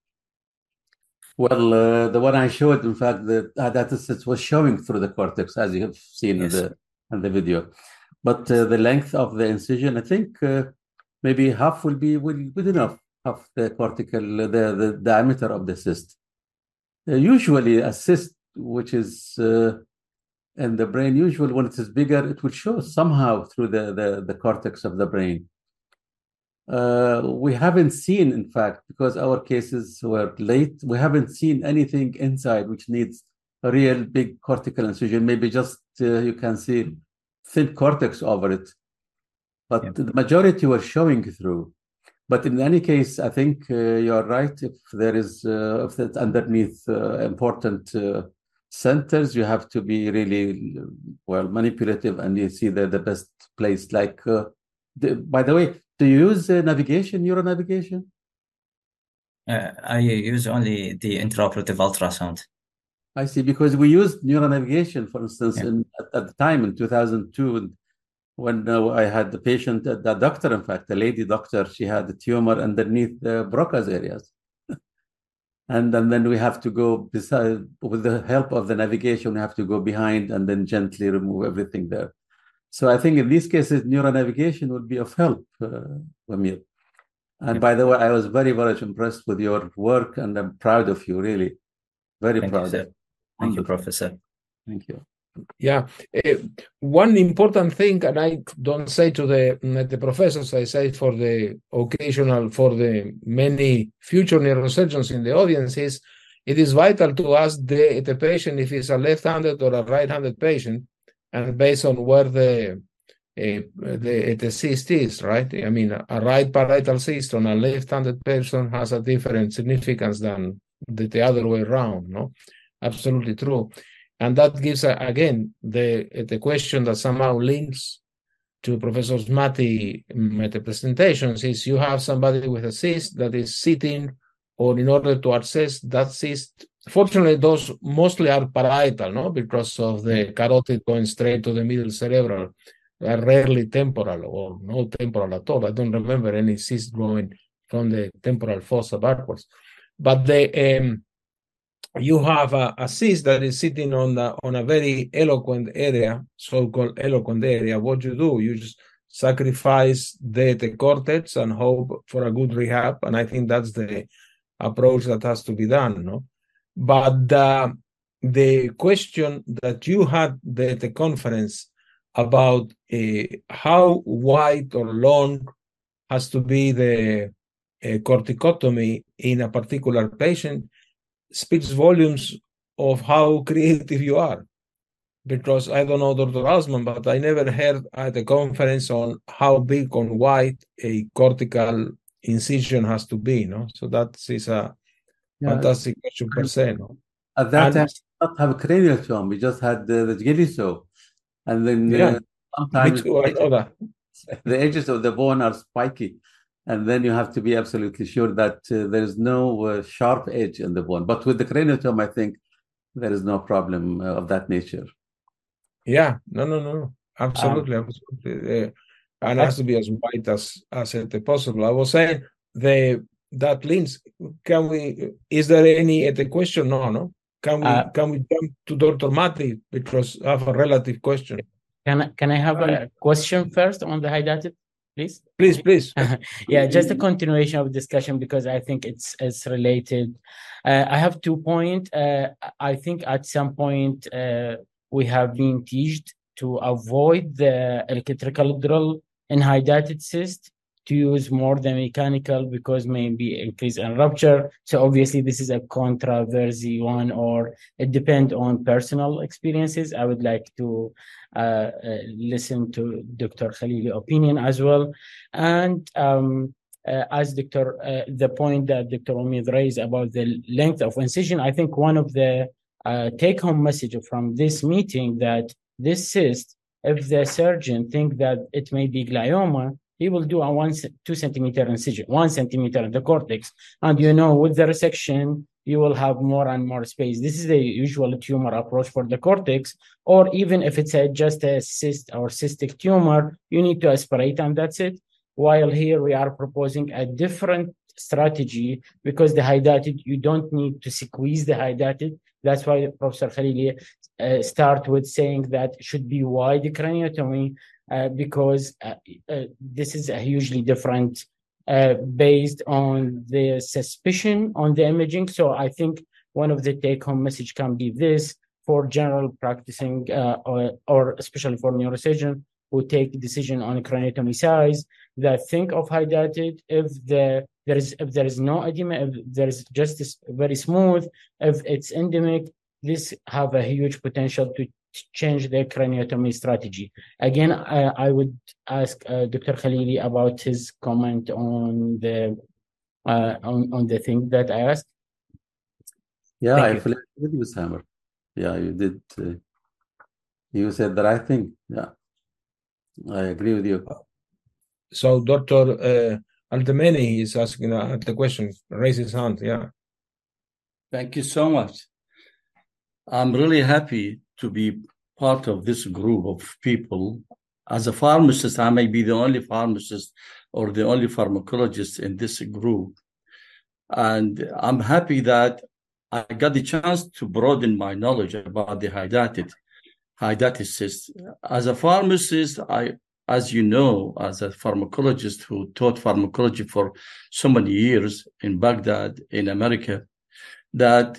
Well, uh, the one I showed, in fact, the hydatid was showing through the cortex, as you have seen yes. in the in the video. But uh, the length of the incision, I think, uh, maybe half will be will, good enough. Half the cortical, the, the diameter of the cyst. Uh, usually, a cyst which is uh, in the brain, usually when it is bigger, it will show somehow through the, the, the cortex of the brain. Uh, we haven't seen, in fact, because our cases were late, we haven't seen anything inside which needs a real big cortical incision. Maybe just uh, you can see thin cortex over it. But yep. the majority were showing through. But in any case, I think uh, you're right. If there is, uh, if it's underneath uh, important uh, centers, you have to be really, well, manipulative, and you see the, the best place. Like, uh, the, by the way, do you use uh, navigation, neuro navigation? Uh, I use only the intraoperative ultrasound. I see, because we used neuro navigation, for instance, yeah. in, at, at the time in two thousand two, when uh, I had the patient, uh, the doctor, in fact, the lady doctor, she had a tumor underneath the Broca's areas. and, and then we have to go, beside, with the help of the navigation, we have to go behind and then gently remove everything there. So I think in these cases, neuronavigation would be of help, uh, Amir. And yeah. by the way, I was very, very impressed with your work, and I'm proud of you, really. Very Thank proud. You, of you. Thank you, Professor. Thank you. Yeah. Uh, one important thing, and I don't say to the, the professors, I say for the occasional, for the many future neurosurgeons in the audience, is it is vital to ask the, the patient if he's a left-handed or a right-handed patient, and based on where the uh, the, the cyst is, right? I mean, a right parietal cyst on a left-handed person has a different significance than the, the other way around, no? Absolutely true. And that gives, uh, again, the the question that somehow links to Professor Smati um, at the presentations is you have somebody with a cyst that is sitting, or in order to access that cyst, fortunately, those mostly are parietal, no, because of the carotid going straight to the middle cerebral. They are rarely temporal or no temporal at all. I don't remember any cyst going from the temporal fossa backwards. But the um, you have a, a cyst that is sitting on the, on a very eloquent area, so-called eloquent area. What you do, you just sacrifice the, the cortex and hope for a good rehab. And I think that's the approach that has to be done, no? But uh, the question that you had at the conference about uh, how wide or long has to be the uh, corticotomy in a particular patient speaks volumes of how creative you are. Because I don't know, Doctor Osman, but I never heard at the conference on how big or wide a cortical incision has to be, no? So that is a yeah, fantastic question per se, no? At that and, time, we did not have a cranial tomb. We just had the, the Gilliso. And then yeah, uh, sometimes too, I know that. the edges of the bone are spiky. And then you have to be absolutely sure that uh, there is no uh, sharp edge in the bone. But with the craniotome, I think there is no problem uh, of that nature. Yeah, no, no, no, absolutely, um, absolutely. Uh, and it has to be as wide as as it possible. I was saying the that links. Can we? Is there any at the question? No, no. Can we Uh, can we jump to Doctor Mati because I have a relative question. Can I, can I have a question first on the hydatid, please? Please, please. Yeah, just a continuation of discussion because I think it's it's related. Uh, I have two points. Uh, I think at some point uh, we have been teached to avoid the electrical drill in hydatid cyst, to use more the mechanical because maybe increase in rupture. So obviously this is a controversy one, or it depends on personal experiences. I would like to uh, uh, listen to Doctor Khalili's opinion as well. And um, uh, as Doctor Uh, the point that Doctor Omid raised about the length of incision, I think one of the uh, take-home message from this meeting that this cyst, if the surgeon think that it may be glioma, he will do a one, two centimeter incision, one centimeter in the cortex. And you know, with the resection, you will have more and more space. This is the usual tumor approach for the cortex, or even if it's a, just a cyst or cystic tumor, you need to aspirate and that's it. While here we are proposing a different strategy because the hydatid, you don't need to squeeze the hydatid. That's why Professor Khalili uh, start with saying that it should be wide craniotomy uh, because uh, uh, this is a hugely different uh, based on the suspicion on the imaging. So I think one of the take-home message can be this for general practicing uh, or, or especially for neurosurgeon who take decision on craniotomy size, that think of hydatid if the there is if there is no edema, if there is just this very smooth, if it's endemic, this have a huge potential to change their craniotomy strategy. Again, I, I would ask uh, Doctor Khalili about his comment on the uh, on on the thing that I asked. Yeah, Thank I you. fully agree with you, Samer. Yeah, you did. Uh, you said the right thing. Yeah, I agree with you. So Doctor Uh, Altemeni is asking uh, the question. Raise his hand. Yeah. Thank you so much. I'm really happy to be part of this group of people. As a pharmacist, I may be the only pharmacist or the only pharmacologist in this group. And I'm happy that I got the chance to broaden my knowledge about the hydatid, hydatid cyst. As a pharmacist, I, as you know, as a pharmacologist who taught pharmacology for so many years in Baghdad, in America, that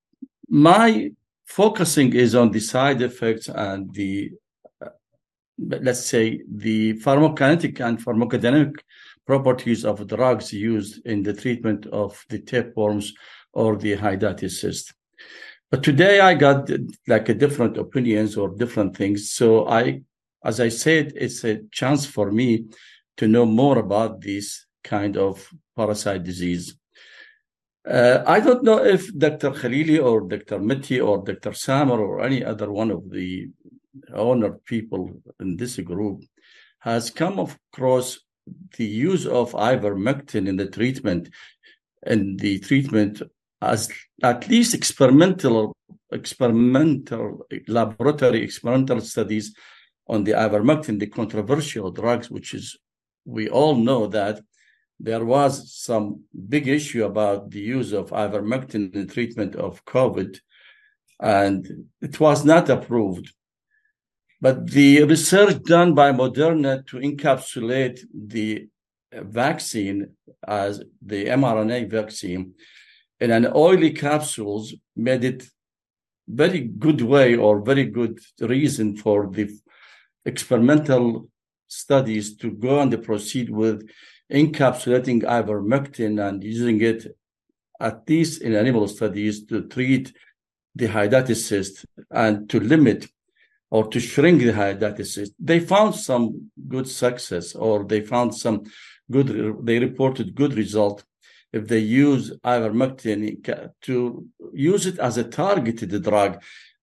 my focusing is on the side effects and the, uh, let's say, the pharmacokinetic and pharmacodynamic properties of drugs used in the treatment of the tapeworms or the hydatid cyst. But today I got like a different opinions or different things. So I, as I said, it's a chance for me to know more about this kind of parasite disease. Uh, I don't know if Doctor Khalili or Doctor Mati or Doctor Samer or any other one of the honored people in this group has come across the use of ivermectin in the treatment, and the treatment as at least experimental, experimental laboratory experimental studies on the ivermectin, the controversial drugs, which is, we all know that there was some big issue about the use of ivermectin in the treatment of COVID, and it was not approved. But the research done by Moderna to encapsulate the vaccine as the mRNA vaccine in an oily capsules made it very good way or very good reason for the experimental studies to go and proceed with encapsulating ivermectin and using it at least in animal studies to treat the hydatid cyst and to limit or to shrink the hydatid cyst. They found some good success, or they found some good, they reported good result if they use ivermectin to use it as a targeted drug.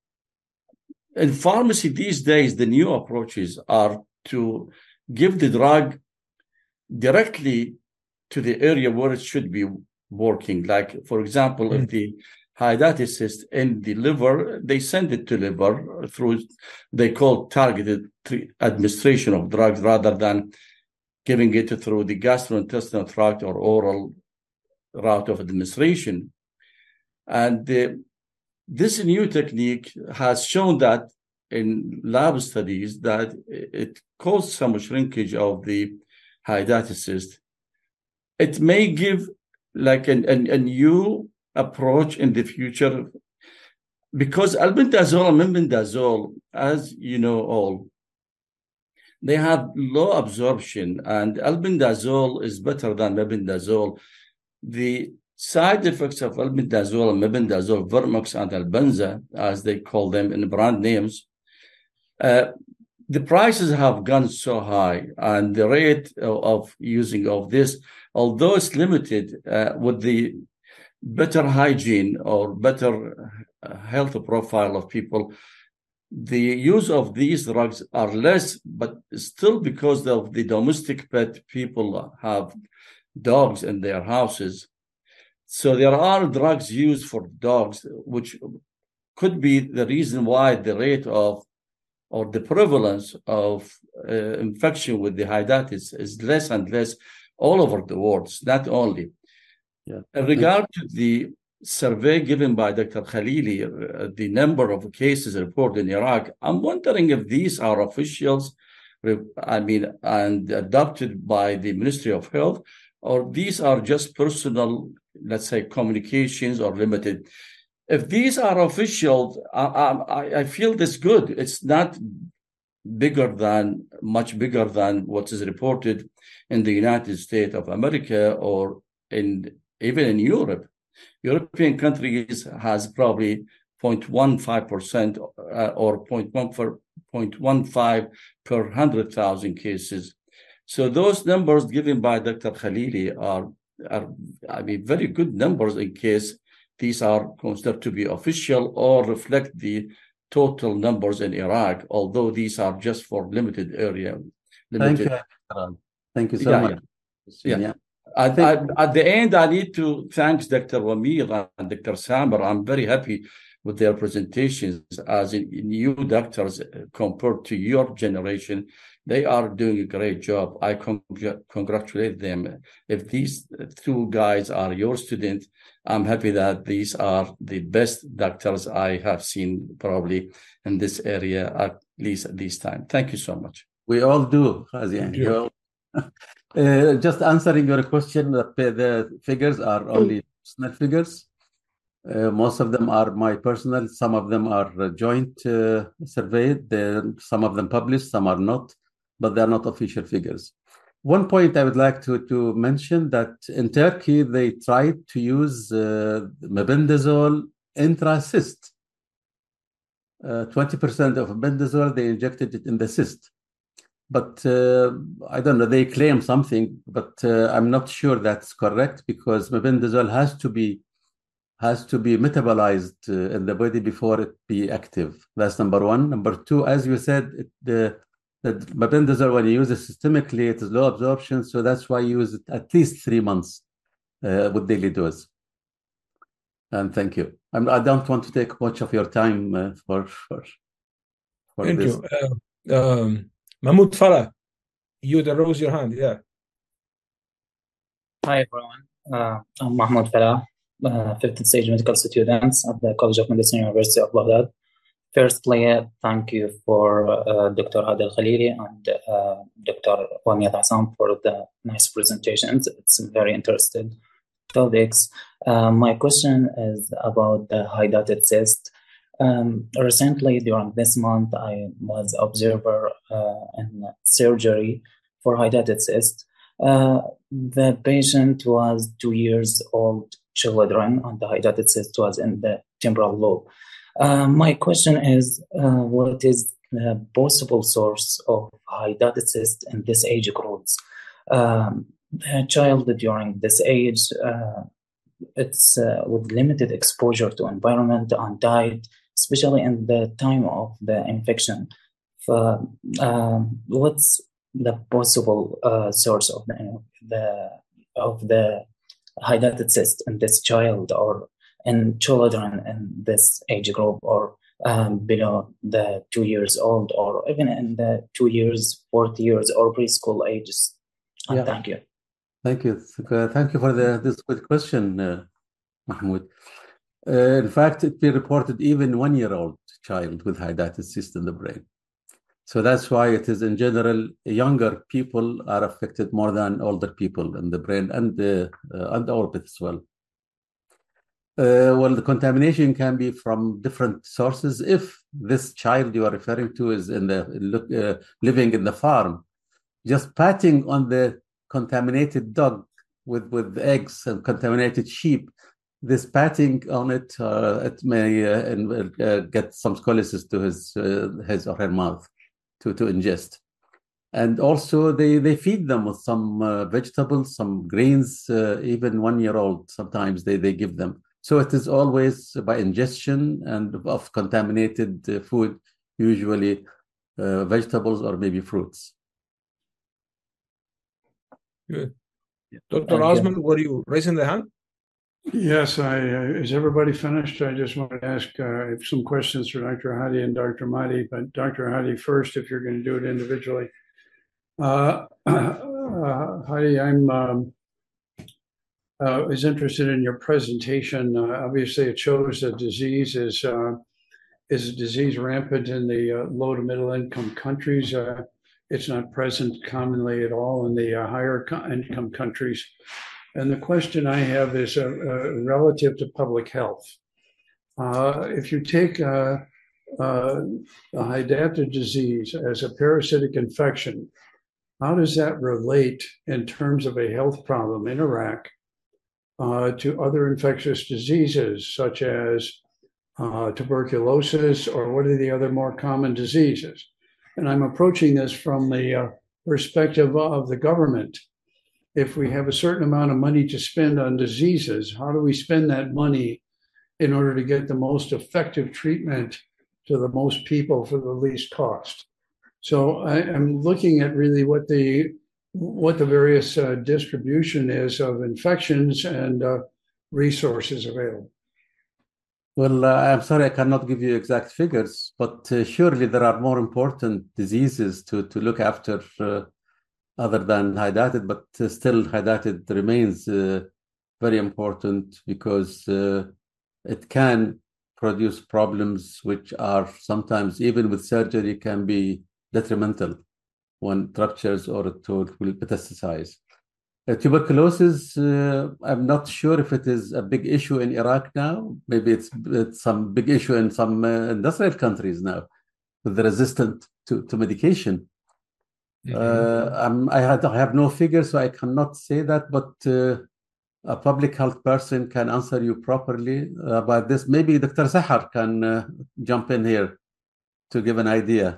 In pharmacy these days, the new approaches are to give the drug directly to the area where it should be working. Like, for example, mm. if the hydatid cyst in the liver, they send it to liver through, they call targeted administration of drugs rather than giving it through the gastrointestinal tract or oral route of administration. And the, this new technique has shown that in lab studies that it caused some shrinkage of the hydatid cyst. It may give like an, an, a new approach in the future, because albendazole and mebendazole, as you know all, they have low absorption, and albendazole is better than mebendazole. The side effects of albendazole and mebendazole, Vermox and Albenza, as they call them in brand names, uh, the prices have gone so high, and the rate of, of using of this, although it's limited, uh, with the better hygiene or better health profile of people, the use of these drugs are less, but still because of the domestic pet, people have dogs in their houses. So there are drugs used for dogs, which could be the reason why the rate of or the prevalence of uh, infection with the hydatid is, is less and less all over the world, not only. Yeah. In regard to the survey given by Doctor Khalili, uh, the number of cases reported in Iraq, I'm wondering if these are officials, I mean, and adopted by the Ministry of Health, or these are just personal, let's say, communications or limited. If these are official, I, I, I feel this good. It's not bigger than, much bigger than what is reported in the United States of America or in even in Europe. European countries has probably zero point one five percent uh, or zero point one five per one hundred thousand cases. So those numbers given by Doctor Khalili are, are, I mean, very good numbers in case these are considered to be official or reflect the total numbers in Iraq, although these are just for limited area. Limited. Thank you. Thank you so yeah, much. Yeah. yeah. yeah. At, at, at the end, I need to thank Doctor Wamir and Doctor Samer. I'm very happy with their presentations as in, in new doctors compared to your generation. They are doing a great job. I congr- congratulate them. If these two guys are your students, I'm happy that these are the best doctors I have seen probably in this area, at least at this time. Thank you so much. We all do, Khazi. Uh, just answering your question, the, the figures are only personal figures. Uh, most of them are my personal. Some of them are uh, joint uh, surveyed. They're, some of them published, some are not, but they're not official figures. One point I would like to, to mention that in Turkey, they tried to use uh, mebendazole intracyst. Uh, twenty percent of mebendazole, they injected it in the cyst. But uh, I don't know, they claim something, but uh, I'm not sure that's correct because mebendazole has to be has to be metabolized uh, in the body before it be active. That's number one. Number two, as you said, it, the, the mebendazole, when you use it systemically, it is low absorption, so that's why you use it at least three months uh, with daily dose. And thank you. I'm, I don't want to take much of your time uh, for, for, for thank this. you. Uh, um... Mahmoud Farah, you that rose your hand, yeah. Hi everyone, uh, I'm Mahmoud Farah, uh, fifteenth stage medical student at the College of Medicine, University of Baghdad. Firstly, uh, thank you for uh, Doctor Hadi Al-Khalili and uh, Doctor Wamir Hassan for the nice presentations. It's very interesting topics. Uh, my question is about the hydatid cyst. Um, recently, during this month, I was observer uh, in surgery for hydatid cyst. Uh, the patient was two years old children, and the hydatid cyst was in the temporal lobe. Uh, my question is, uh, what is the possible source of hydatid cyst in this age groups? Um, the child during this age, uh, it's uh, with limited exposure to environment and diet, especially in the time of the infection. So, um, what's the possible uh, source of the, the of the hydatid cyst in this child or in children in this age group, or um, below the two years old, or even in the two years, forty years, or preschool ages? And Yeah. thank you. Thank you. Uh, Thank you for the, this good question, uh, Mahmoud. Uh, in fact, it be reported even one-year-old child with hydatid cyst in the brain. So that's why it is in general, younger people are affected more than older people in the brain and the uh, and the orbit as well. Uh, well, the contamination can be from different sources. If this child you are referring to is in the look, uh, living in the farm, just patting on the contaminated dog with, with eggs and contaminated sheep, this patting on it, uh, it may uh, uh, get some scoliosis to his uh, his or her mouth to, to ingest. And also they, they feed them with some uh, vegetables, some grains, uh, even one-year-old, sometimes they, they give them. So it is always by ingestion and of contaminated uh, food, usually uh, vegetables or maybe fruits. Good. Yeah. Doctor Thank you. Osman, were you raising the hand? Yes, I, uh, is everybody finished? I just want to ask uh, some questions for Doctor Hadi and Doctor Mahdi, but Doctor Hadi first, if you're going to do it individually. Uh, uh, Hadi, I'm um, uh, is interested in your presentation. Uh, obviously, it shows that disease is uh, is a disease rampant in the uh, low to middle income countries. Uh, it's not present commonly at all in the uh, higher co- income countries. And the question I have is uh, uh, relative to public health. Uh, if you take uh, uh, a hydatid disease as a parasitic infection, how does that relate in terms of a health problem in Iraq uh, to other infectious diseases such as uh, tuberculosis, or what are the other more common diseases? And I'm approaching this from the uh, perspective of the government. If we have a certain amount of money to spend on diseases, how do we spend that money in order to get the most effective treatment to the most people for the least cost? So I, I'm looking at really what the what the various uh, distribution is of infections and uh, resources available. Well, uh, I'm sorry, I cannot give you exact figures, but uh, surely there are more important diseases to, to look after uh, other than hydatid, but uh, still hydatid remains uh, very important because uh, it can produce problems which are sometimes, even with surgery, can be detrimental when it ruptures or it will metastasize. Uh, tuberculosis, uh, I'm not sure if it is a big issue in Iraq now. Maybe it's, it's some big issue in some uh, industrial countries now with the resistant to, to medication. Mm-hmm. Uh, I'm, I, had, I have no figures, so I cannot say that, but uh, a public health person can answer you properly about this. Maybe Doctor Sahar can uh, jump in here to give an idea.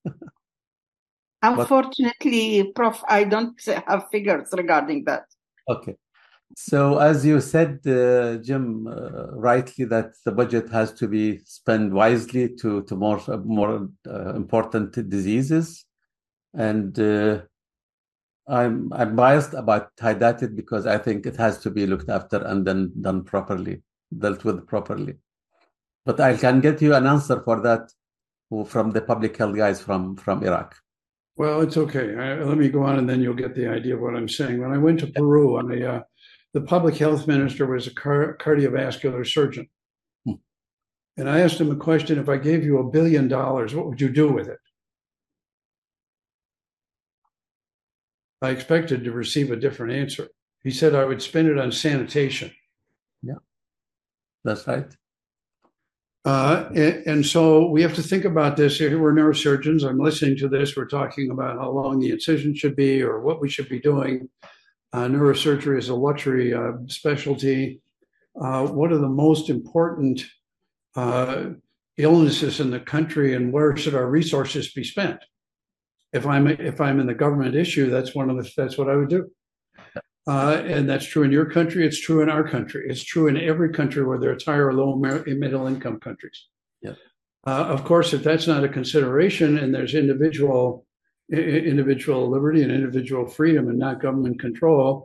Unfortunately, but, Prof, I don't have figures regarding that. Okay. So as you said, uh, Jim, uh, rightly, that the budget has to be spent wisely to, to more, more uh, important diseases. And uh, I'm, I'm biased about hydatid because I think it has to be looked after and then done properly, dealt with properly. But I can get you an answer for that from the public health guys from, from Iraq. Well, it's okay. I, let me go on and then you'll get the idea of what I'm saying. When I went to Peru, I, uh, the public health minister was a car- cardiovascular surgeon. Hmm. And I asked him a question, if I gave you a billion dollars, what would you do with it? I expected to receive a different answer. He said I would spend it on sanitation. Yeah, that's right. Uh, and, and so we have to think about this. Here we're neurosurgeons. I'm listening to this. We're talking about how long the incision should be or what we should be doing. Uh, neurosurgery is a luxury uh, specialty. Uh, what are the most important uh, illnesses in the country, and where should our resources be spent? If I'm if I'm in the government issue, that's one of the that's what I would do. Uh, and that's true in your country. It's true in our country. It's true in every country, whether it's high or low middle income countries. Yeah. Uh, of course, if that's not a consideration, and there's individual individual liberty and individual freedom and not government control,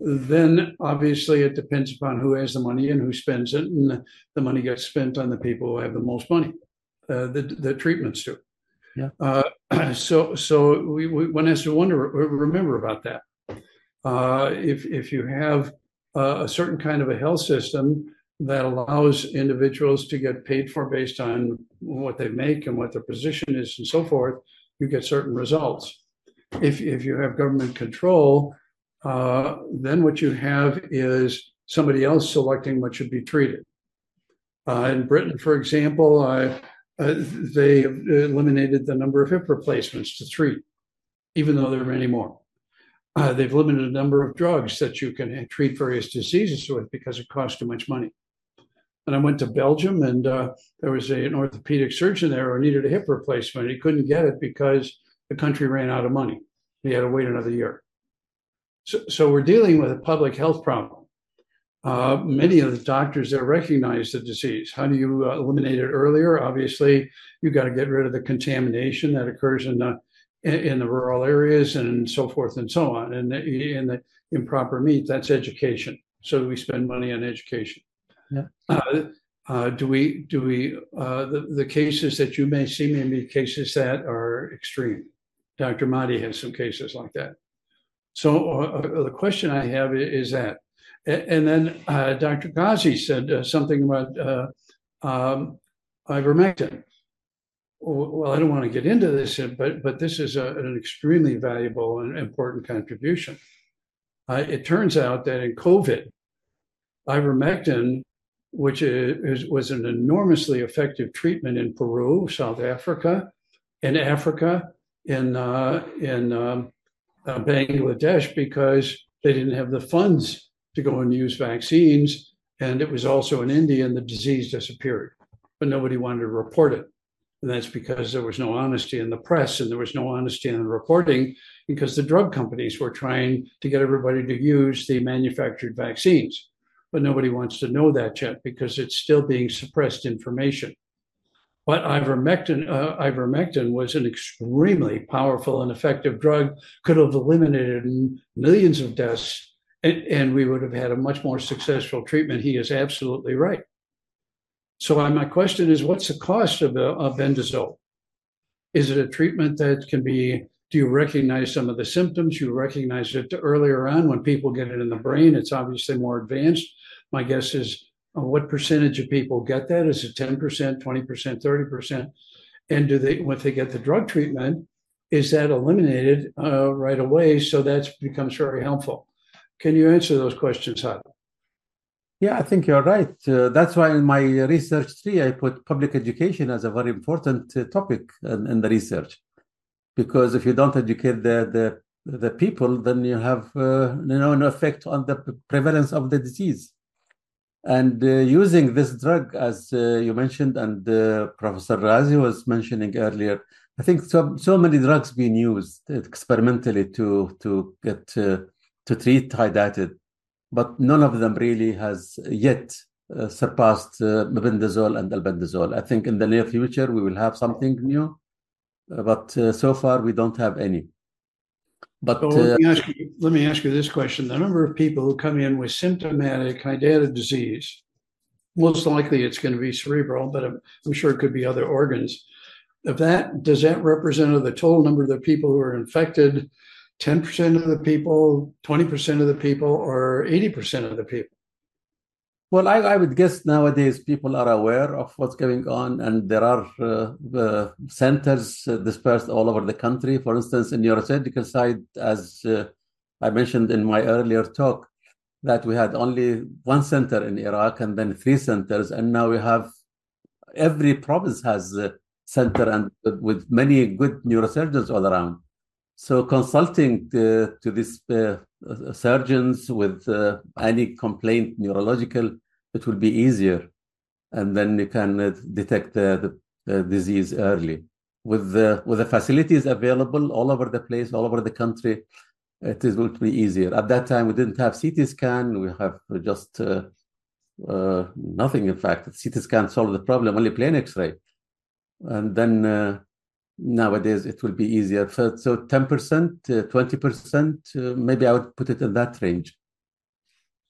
then obviously it depends upon who has the money and who spends it, and the money gets spent on the people who have the most money. Uh, the the treatments do. Yeah. Uh, so so we, we one has to wonder remember about that. Uh, if if you have uh, a certain kind of a health system that allows individuals to get paid for based on what they make and what their position is and so forth, you get certain results. If if you have government control, uh, then what you have is somebody else selecting what should be treated. Uh, in Britain, for example, uh, uh, they eliminated the number of hip replacements to three, even though there are many more. Uh, they've limited the number of drugs that you can treat various diseases with because it costs too much money. And I went to Belgium, and uh, there was a, an orthopedic surgeon there who needed a hip replacement. He couldn't get it because the country ran out of money. He had to wait another year. So, so we're dealing with a public health problem. Uh, many of the doctors there recognize the disease. How do you uh, eliminate it earlier? Obviously, you got to get rid of the contamination that occurs in the in the rural areas and so forth and so on. And the, in the improper meat, that's education. So we spend money on education. Yeah. Uh, uh, do we, do we, uh, the, the cases that you may see may be cases that are extreme. Doctor Mahdi has some cases like that. So uh, the question I have is that, and then uh, Doctor Ghazi said uh, something about uh, um, ivermectin. Well, I don't want to get into this, but but this is a, an extremely valuable and important contribution. Uh, it turns out that in COVID, ivermectin, which is, was an enormously effective treatment in Peru, South Africa, in Africa, in uh, in um, uh, Bangladesh, because they didn't have the funds to go and use vaccines, and it was also in India, and the disease disappeared, but nobody wanted to report it. And that's because there was no honesty in the press, and there was no honesty in the reporting, because the drug companies were trying to get everybody to use the manufactured vaccines. But nobody wants to know that yet because it's still being suppressed information. But ivermectin, uh, ivermectin was an extremely powerful and effective drug, could have eliminated millions of deaths, and, and we would have had a much more successful treatment. He is absolutely right. So my question is, what's the cost of albendazole? Is it a treatment that can be, do you recognize some of the symptoms? You recognize it earlier on when people get it in the brain. It's obviously more advanced. My guess is uh, what percentage of people get that? Is it ten percent, twenty percent, thirty percent? And do they, when they get the drug treatment, is that eliminated uh, right away? So that becomes very helpful. Can you answer those questions, Hadi? Yeah, I think you're right. Uh, that's why in my research tree, I put public education as a very important uh, topic in, in the research. Because if you don't educate the the, the people, then you have uh, you know, an effect on the prevalence of the disease. And uh, using this drug, as uh, you mentioned, and uh, Professor Razi was mentioning earlier, I think so, so many drugs being used experimentally to, to get uh, to treat hydatid, but none of them really has yet uh, surpassed uh, mebendazole and albendazole. I think in the near future, we will have something new, uh, but uh, so far we don't have any. But so let, me ask you, let me ask you this question. The number of people who come in with symptomatic hydatid disease, most likely it's going to be cerebral, but I'm, I'm sure it could be other organs. If that, does that represent the total number of the people who are infected, ten percent of the people, twenty percent of the people, or eighty percent of the people? Well, I, I would guess nowadays people are aware of what's going on, and there are uh, uh, centers uh, dispersed all over the country. For instance, in neurosurgical side, as uh, I mentioned in my earlier talk, that we had only one center in Iraq and then three centers, and now we have every province has a center, and with many good neurosurgeons all around. So consulting to, to these uh, surgeons with uh, any complaint neurological, it will be easier. And then you can uh, detect the, the, the disease early. With the, with the facilities available all over the place, all over the country, it is going to be easier. At that time, we didn't have C T scan. We have just uh, uh, nothing, in fact. C T scan solved the problem, only plain X-ray. And then uh, nowadays, it will be easier. So, so ten percent, uh, twenty percent, uh, maybe I would put it in that range.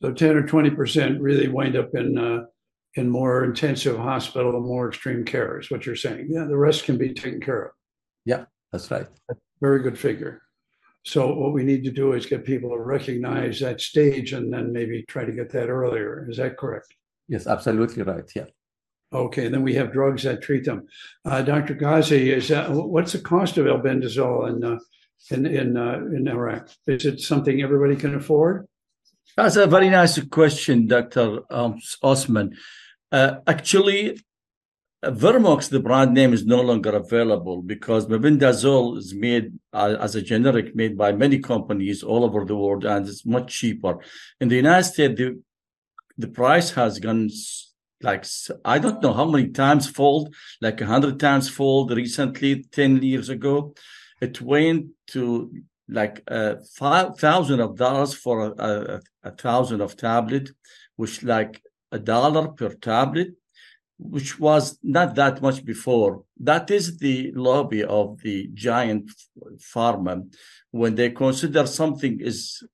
So ten or twenty percent really wind up in uh, in more intensive hospital, more extreme care is what you're saying. Yeah, the rest can be taken care of. Yeah, that's right. Very good figure. So what we need to do is get people to recognize that stage and then maybe try to get that earlier. Is that correct? Yes, absolutely right. Yeah. Okay, and then we have drugs that treat them. Uh, Doctor Ghazi, is that what's the cost of albendazole in uh, in in, uh, in Iraq? Is it something everybody can afford? That's a very nice question, Doctor Um, Osman. Uh, actually, Vermox, the brand name, is no longer available because mebendazole is made uh, as a generic made by many companies all over the world, and it's much cheaper. In the United States, the, the price has gone like, I don't know how many times fold, like a hundred times fold recently, ten years ago. It went to like uh, five thousand of dollars for a, a, a thousand of tablet, which like a dollar per tablet, which was not that much before. That is the lobby of the giant pharma. When they consider something is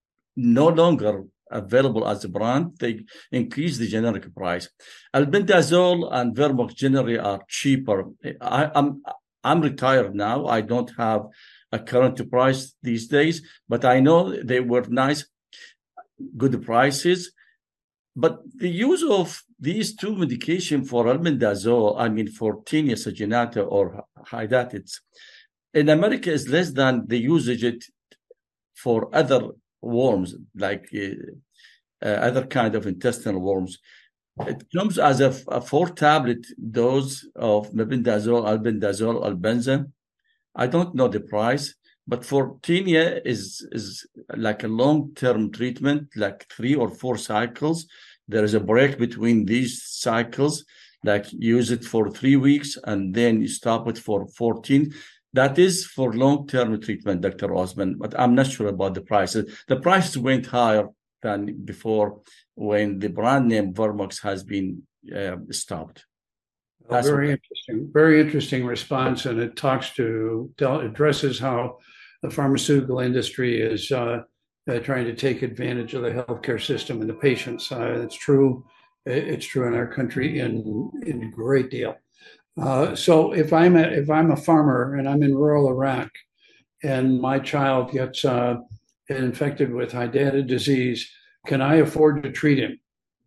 no longer available as a brand, they increase the generic price. Albendazole and Vermox generally are cheaper. I, I'm I'm retired now. I don't have a current price these days, but I know they were nice, good prices. But the use of these two medication for albendazole, I mean for Taenia saginata or Hydatid, in America is less than the usage it for other worms, like uh, uh, other kind of intestinal worms. It comes as a, a four-tablet dose of mebendazole, albendazole, albenza. I don't know the price, but for Taenia is is like a long-term treatment, like three or four cycles. There is a break between these cycles, like use it for three weeks and then you stop it for fourteen. That is for long-term treatment, Doctor Osman, but I'm not sure about the prices. The prices went higher than before when the brand name Vermox has been uh, stopped. That's very what... interesting, very interesting response, and it talks to, addresses how the pharmaceutical industry is uh, uh, trying to take advantage of the healthcare system and the patients. Uh, it's true, it's true in our country in in a great deal. Uh, so if I'm a, if I'm a farmer and I'm in rural Iraq, and my child gets uh, infected with Hydatid disease, can I afford to treat him?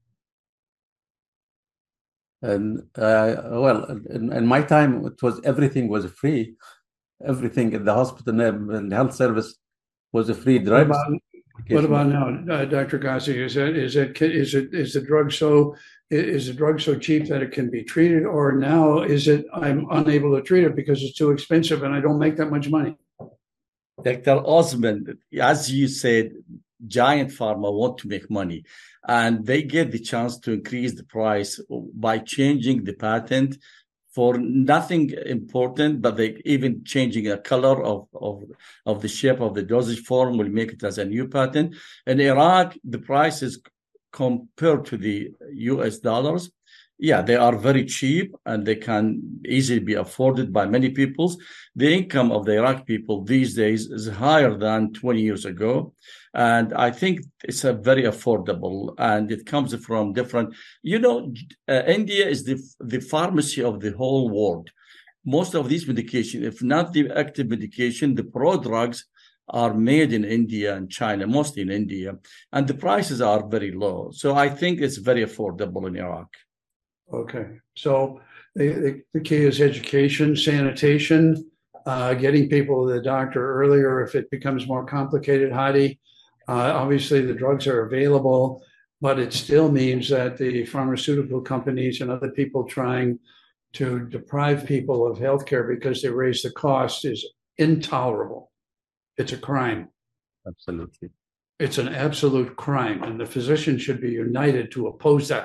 And uh, well, in, in my time, it was everything was free. Everything in the hospital and the health service was a free drug. What about, what about now, uh, Doctor Ghazi? Is that is it is it is the drug so is the drug so cheap that it can be treated, or now is it I'm unable to treat it because it's too expensive and I don't make that much money? Doctor Osman, as you said, giant pharma want to make money, and they get the chance to increase the price by changing the patent for nothing important, but they even changing a color of, of, of the shape of the dosage form will make it as a new patent. In Iraq, the prices compared to the U S dollars, yeah, they are very cheap and they can easily be afforded by many people. The income of the Iraq people these days is higher than twenty years ago. And I think it's a very affordable, and it comes from different, you know, uh, India is the, the pharmacy of the whole world. Most of these medication, if not the active medication, the pro drugs are made in India and China, mostly in India, and the prices are very low. So I think it's very affordable in Iraq. Okay. So the, the, the key is education, sanitation, uh, getting people to the doctor earlier if it becomes more complicated, Hadi. Uh, obviously, the drugs are available, but it still means that the pharmaceutical companies and other people trying to deprive people of healthcare because they raise the cost is intolerable. It's a crime. Absolutely. It's an absolute crime, and the physicians should be united to oppose that.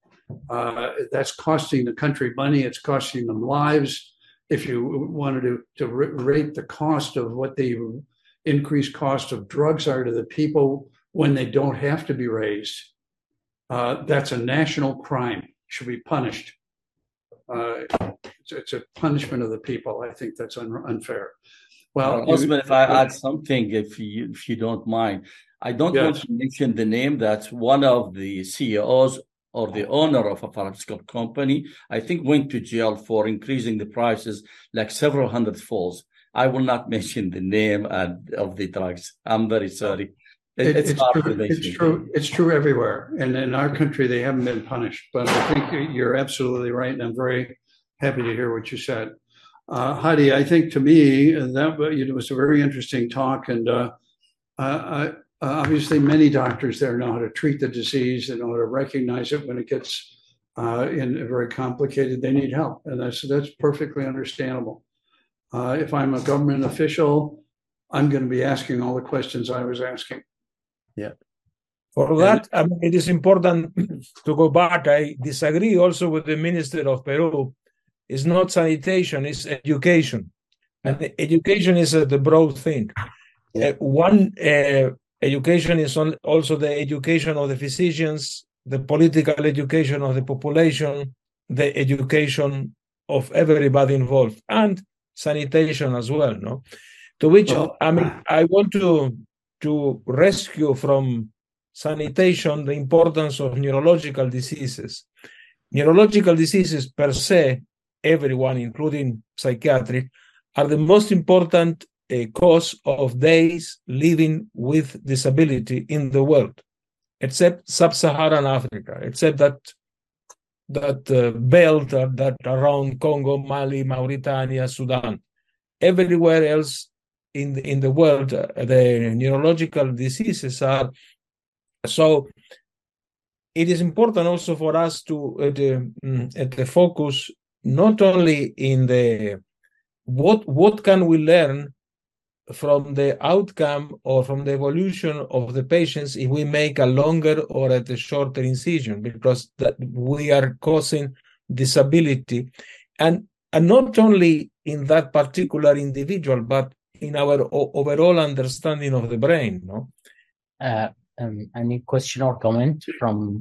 Uh, that's costing the country money. It's costing them lives. If you wanted to, to rate the cost of what the increased cost of drugs are to the people when they don't have to be raised, uh, that's a national crime. It should be punished. Uh, it's, it's a punishment of the people. I think that's un- unfair. Well, uh, Osman, if I add something, if you if you don't mind, I don't Yes. want to mention the name. That's one of the C E Os or the owner of a pharmaceutical company, I think went to jail for increasing the prices like several hundred folds. I will not mention the name and, of the drugs. I'm very sorry. It, It, it's it's, hard true, to it's mention. true. It's true everywhere, and in our country they haven't been punished. But I think you're absolutely right, and I'm very happy to hear what you said, uh, Hadi. I think to me that it was a very interesting talk, and uh, uh, obviously many doctors there know how to treat the disease, they know how to recognize it when it gets uh, in very complicated. They need help, and that's that's perfectly understandable. Uh, if I'm a government official, I'm going to be asking all the questions I was asking. Yeah. For that, I mean, it is important to go back. I disagree also with the Minister of Peru. It's not sanitation, it's education. And education is uh, the broad thing. Yeah. Uh, one, uh, education is on, also the education of the physicians, the political education of the population, the education of everybody involved, and sanitation as well, no? To which, Well, I mean, I want to, to rescue from sanitation the importance of neurological diseases. Neurological diseases per se, everyone, including psychiatric, are the most important uh, cause of days living with disability in the world, except sub-Saharan Africa, except that that uh, belt uh, that around Congo, Mali, Mauritania, Sudan. Everywhere else in the, in the world, uh, the neurological diseases are. So it is important also for us to uh, the, uh, the focus not only in the what what can we learn from the outcome or from the evolution of the patients if we make a longer or at a shorter incision, because that we are causing disability, and and not only in that particular individual, but in our o- overall understanding of the brain, no? Uh, um, any question or comment from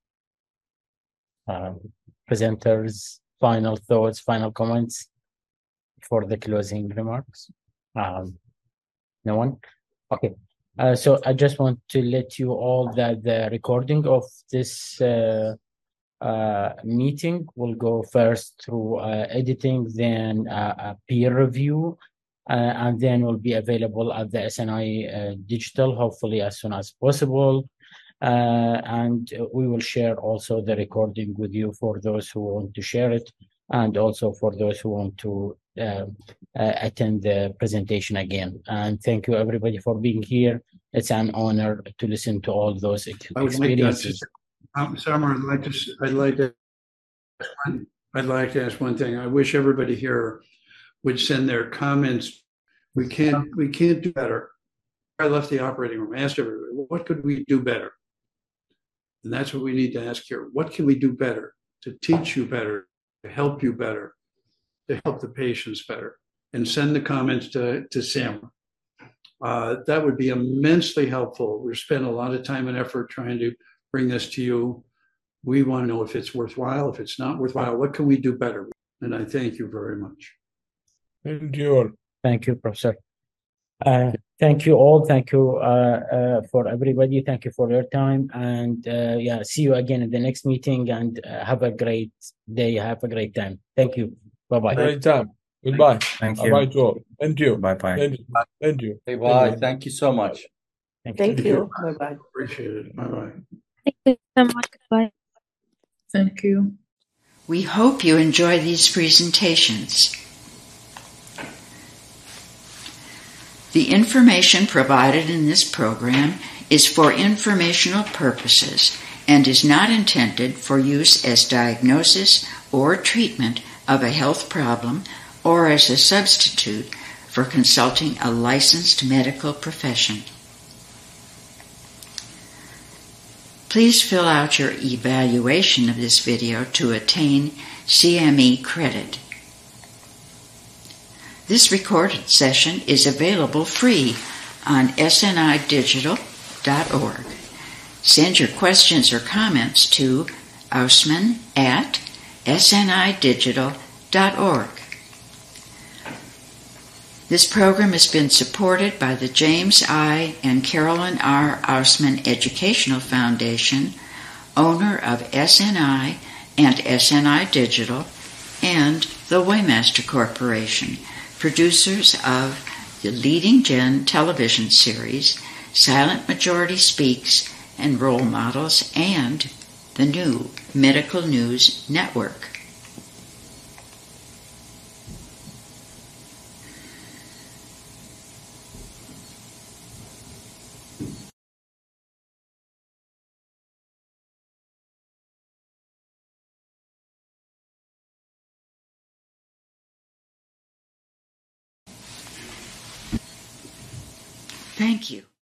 uh, presenters? Final thoughts, final comments for the closing remarks? Um, no one? Okay. Uh, so I just want to let you all that the recording of this uh, uh, meeting will go first through uh, editing, then uh, a peer review, uh, and then will be available at the S N I uh, digital, hopefully as soon as possible. Uh, and we will share also the recording with you for those who want to share it, and also for those who want to uh, uh, attend the presentation again. And thank you everybody for being here. It's an honor to listen to all those ex- I would like to, experiences. um, Summer, I'd like to, I'd like to, I'd like to ask one thing. I wish everybody here would send their comments. We can't, we can't do better. I left the operating room, asked everybody, what could we do better? And that's what we need to ask here. What can we do better to teach you better, to help you better, to help the patients better? And send the comments to, to Sam. Uh, that would be immensely helpful. We've spent a lot of time and effort trying to bring this to you. We want to know if it's worthwhile. If it's not worthwhile, what can we do better? And I thank you very much. Thank you. Thank you, Professor. Uh, thank you all. Thank you uh, uh, for everybody. Thank you for your time. And uh, yeah, see you again in the next meeting, and uh, have a great day. Have a great time. Thank you. Bye-bye. Great time. Goodbye. Thank you. Bye to all. Thank you. Bye-bye. Thank you. Thank you. Hey, bye. Thank you so much. Thank you. Thank you. Bye-bye. Appreciate it. Bye-bye. Thank you so much. Bye. Thank you. We hope you enjoy these presentations. The information provided in this program is for informational purposes and is not intended for use as diagnosis or treatment of a health problem or as a substitute for consulting a licensed medical profession. Please fill out your evaluation of this video to attain C M E credit. This recorded session is available free on S N I digital dot org. Send your questions or comments to Ausman at S N I digital dot org. This program has been supported by the James I. and Carolyn R. Ausman Educational Foundation, owner of S N I and S N I Digital, and the Waymaster Corporation, producers of the Leading Gen television series, Silent Majority Speaks, and Role Models, and the new Medical News Network. Thank you.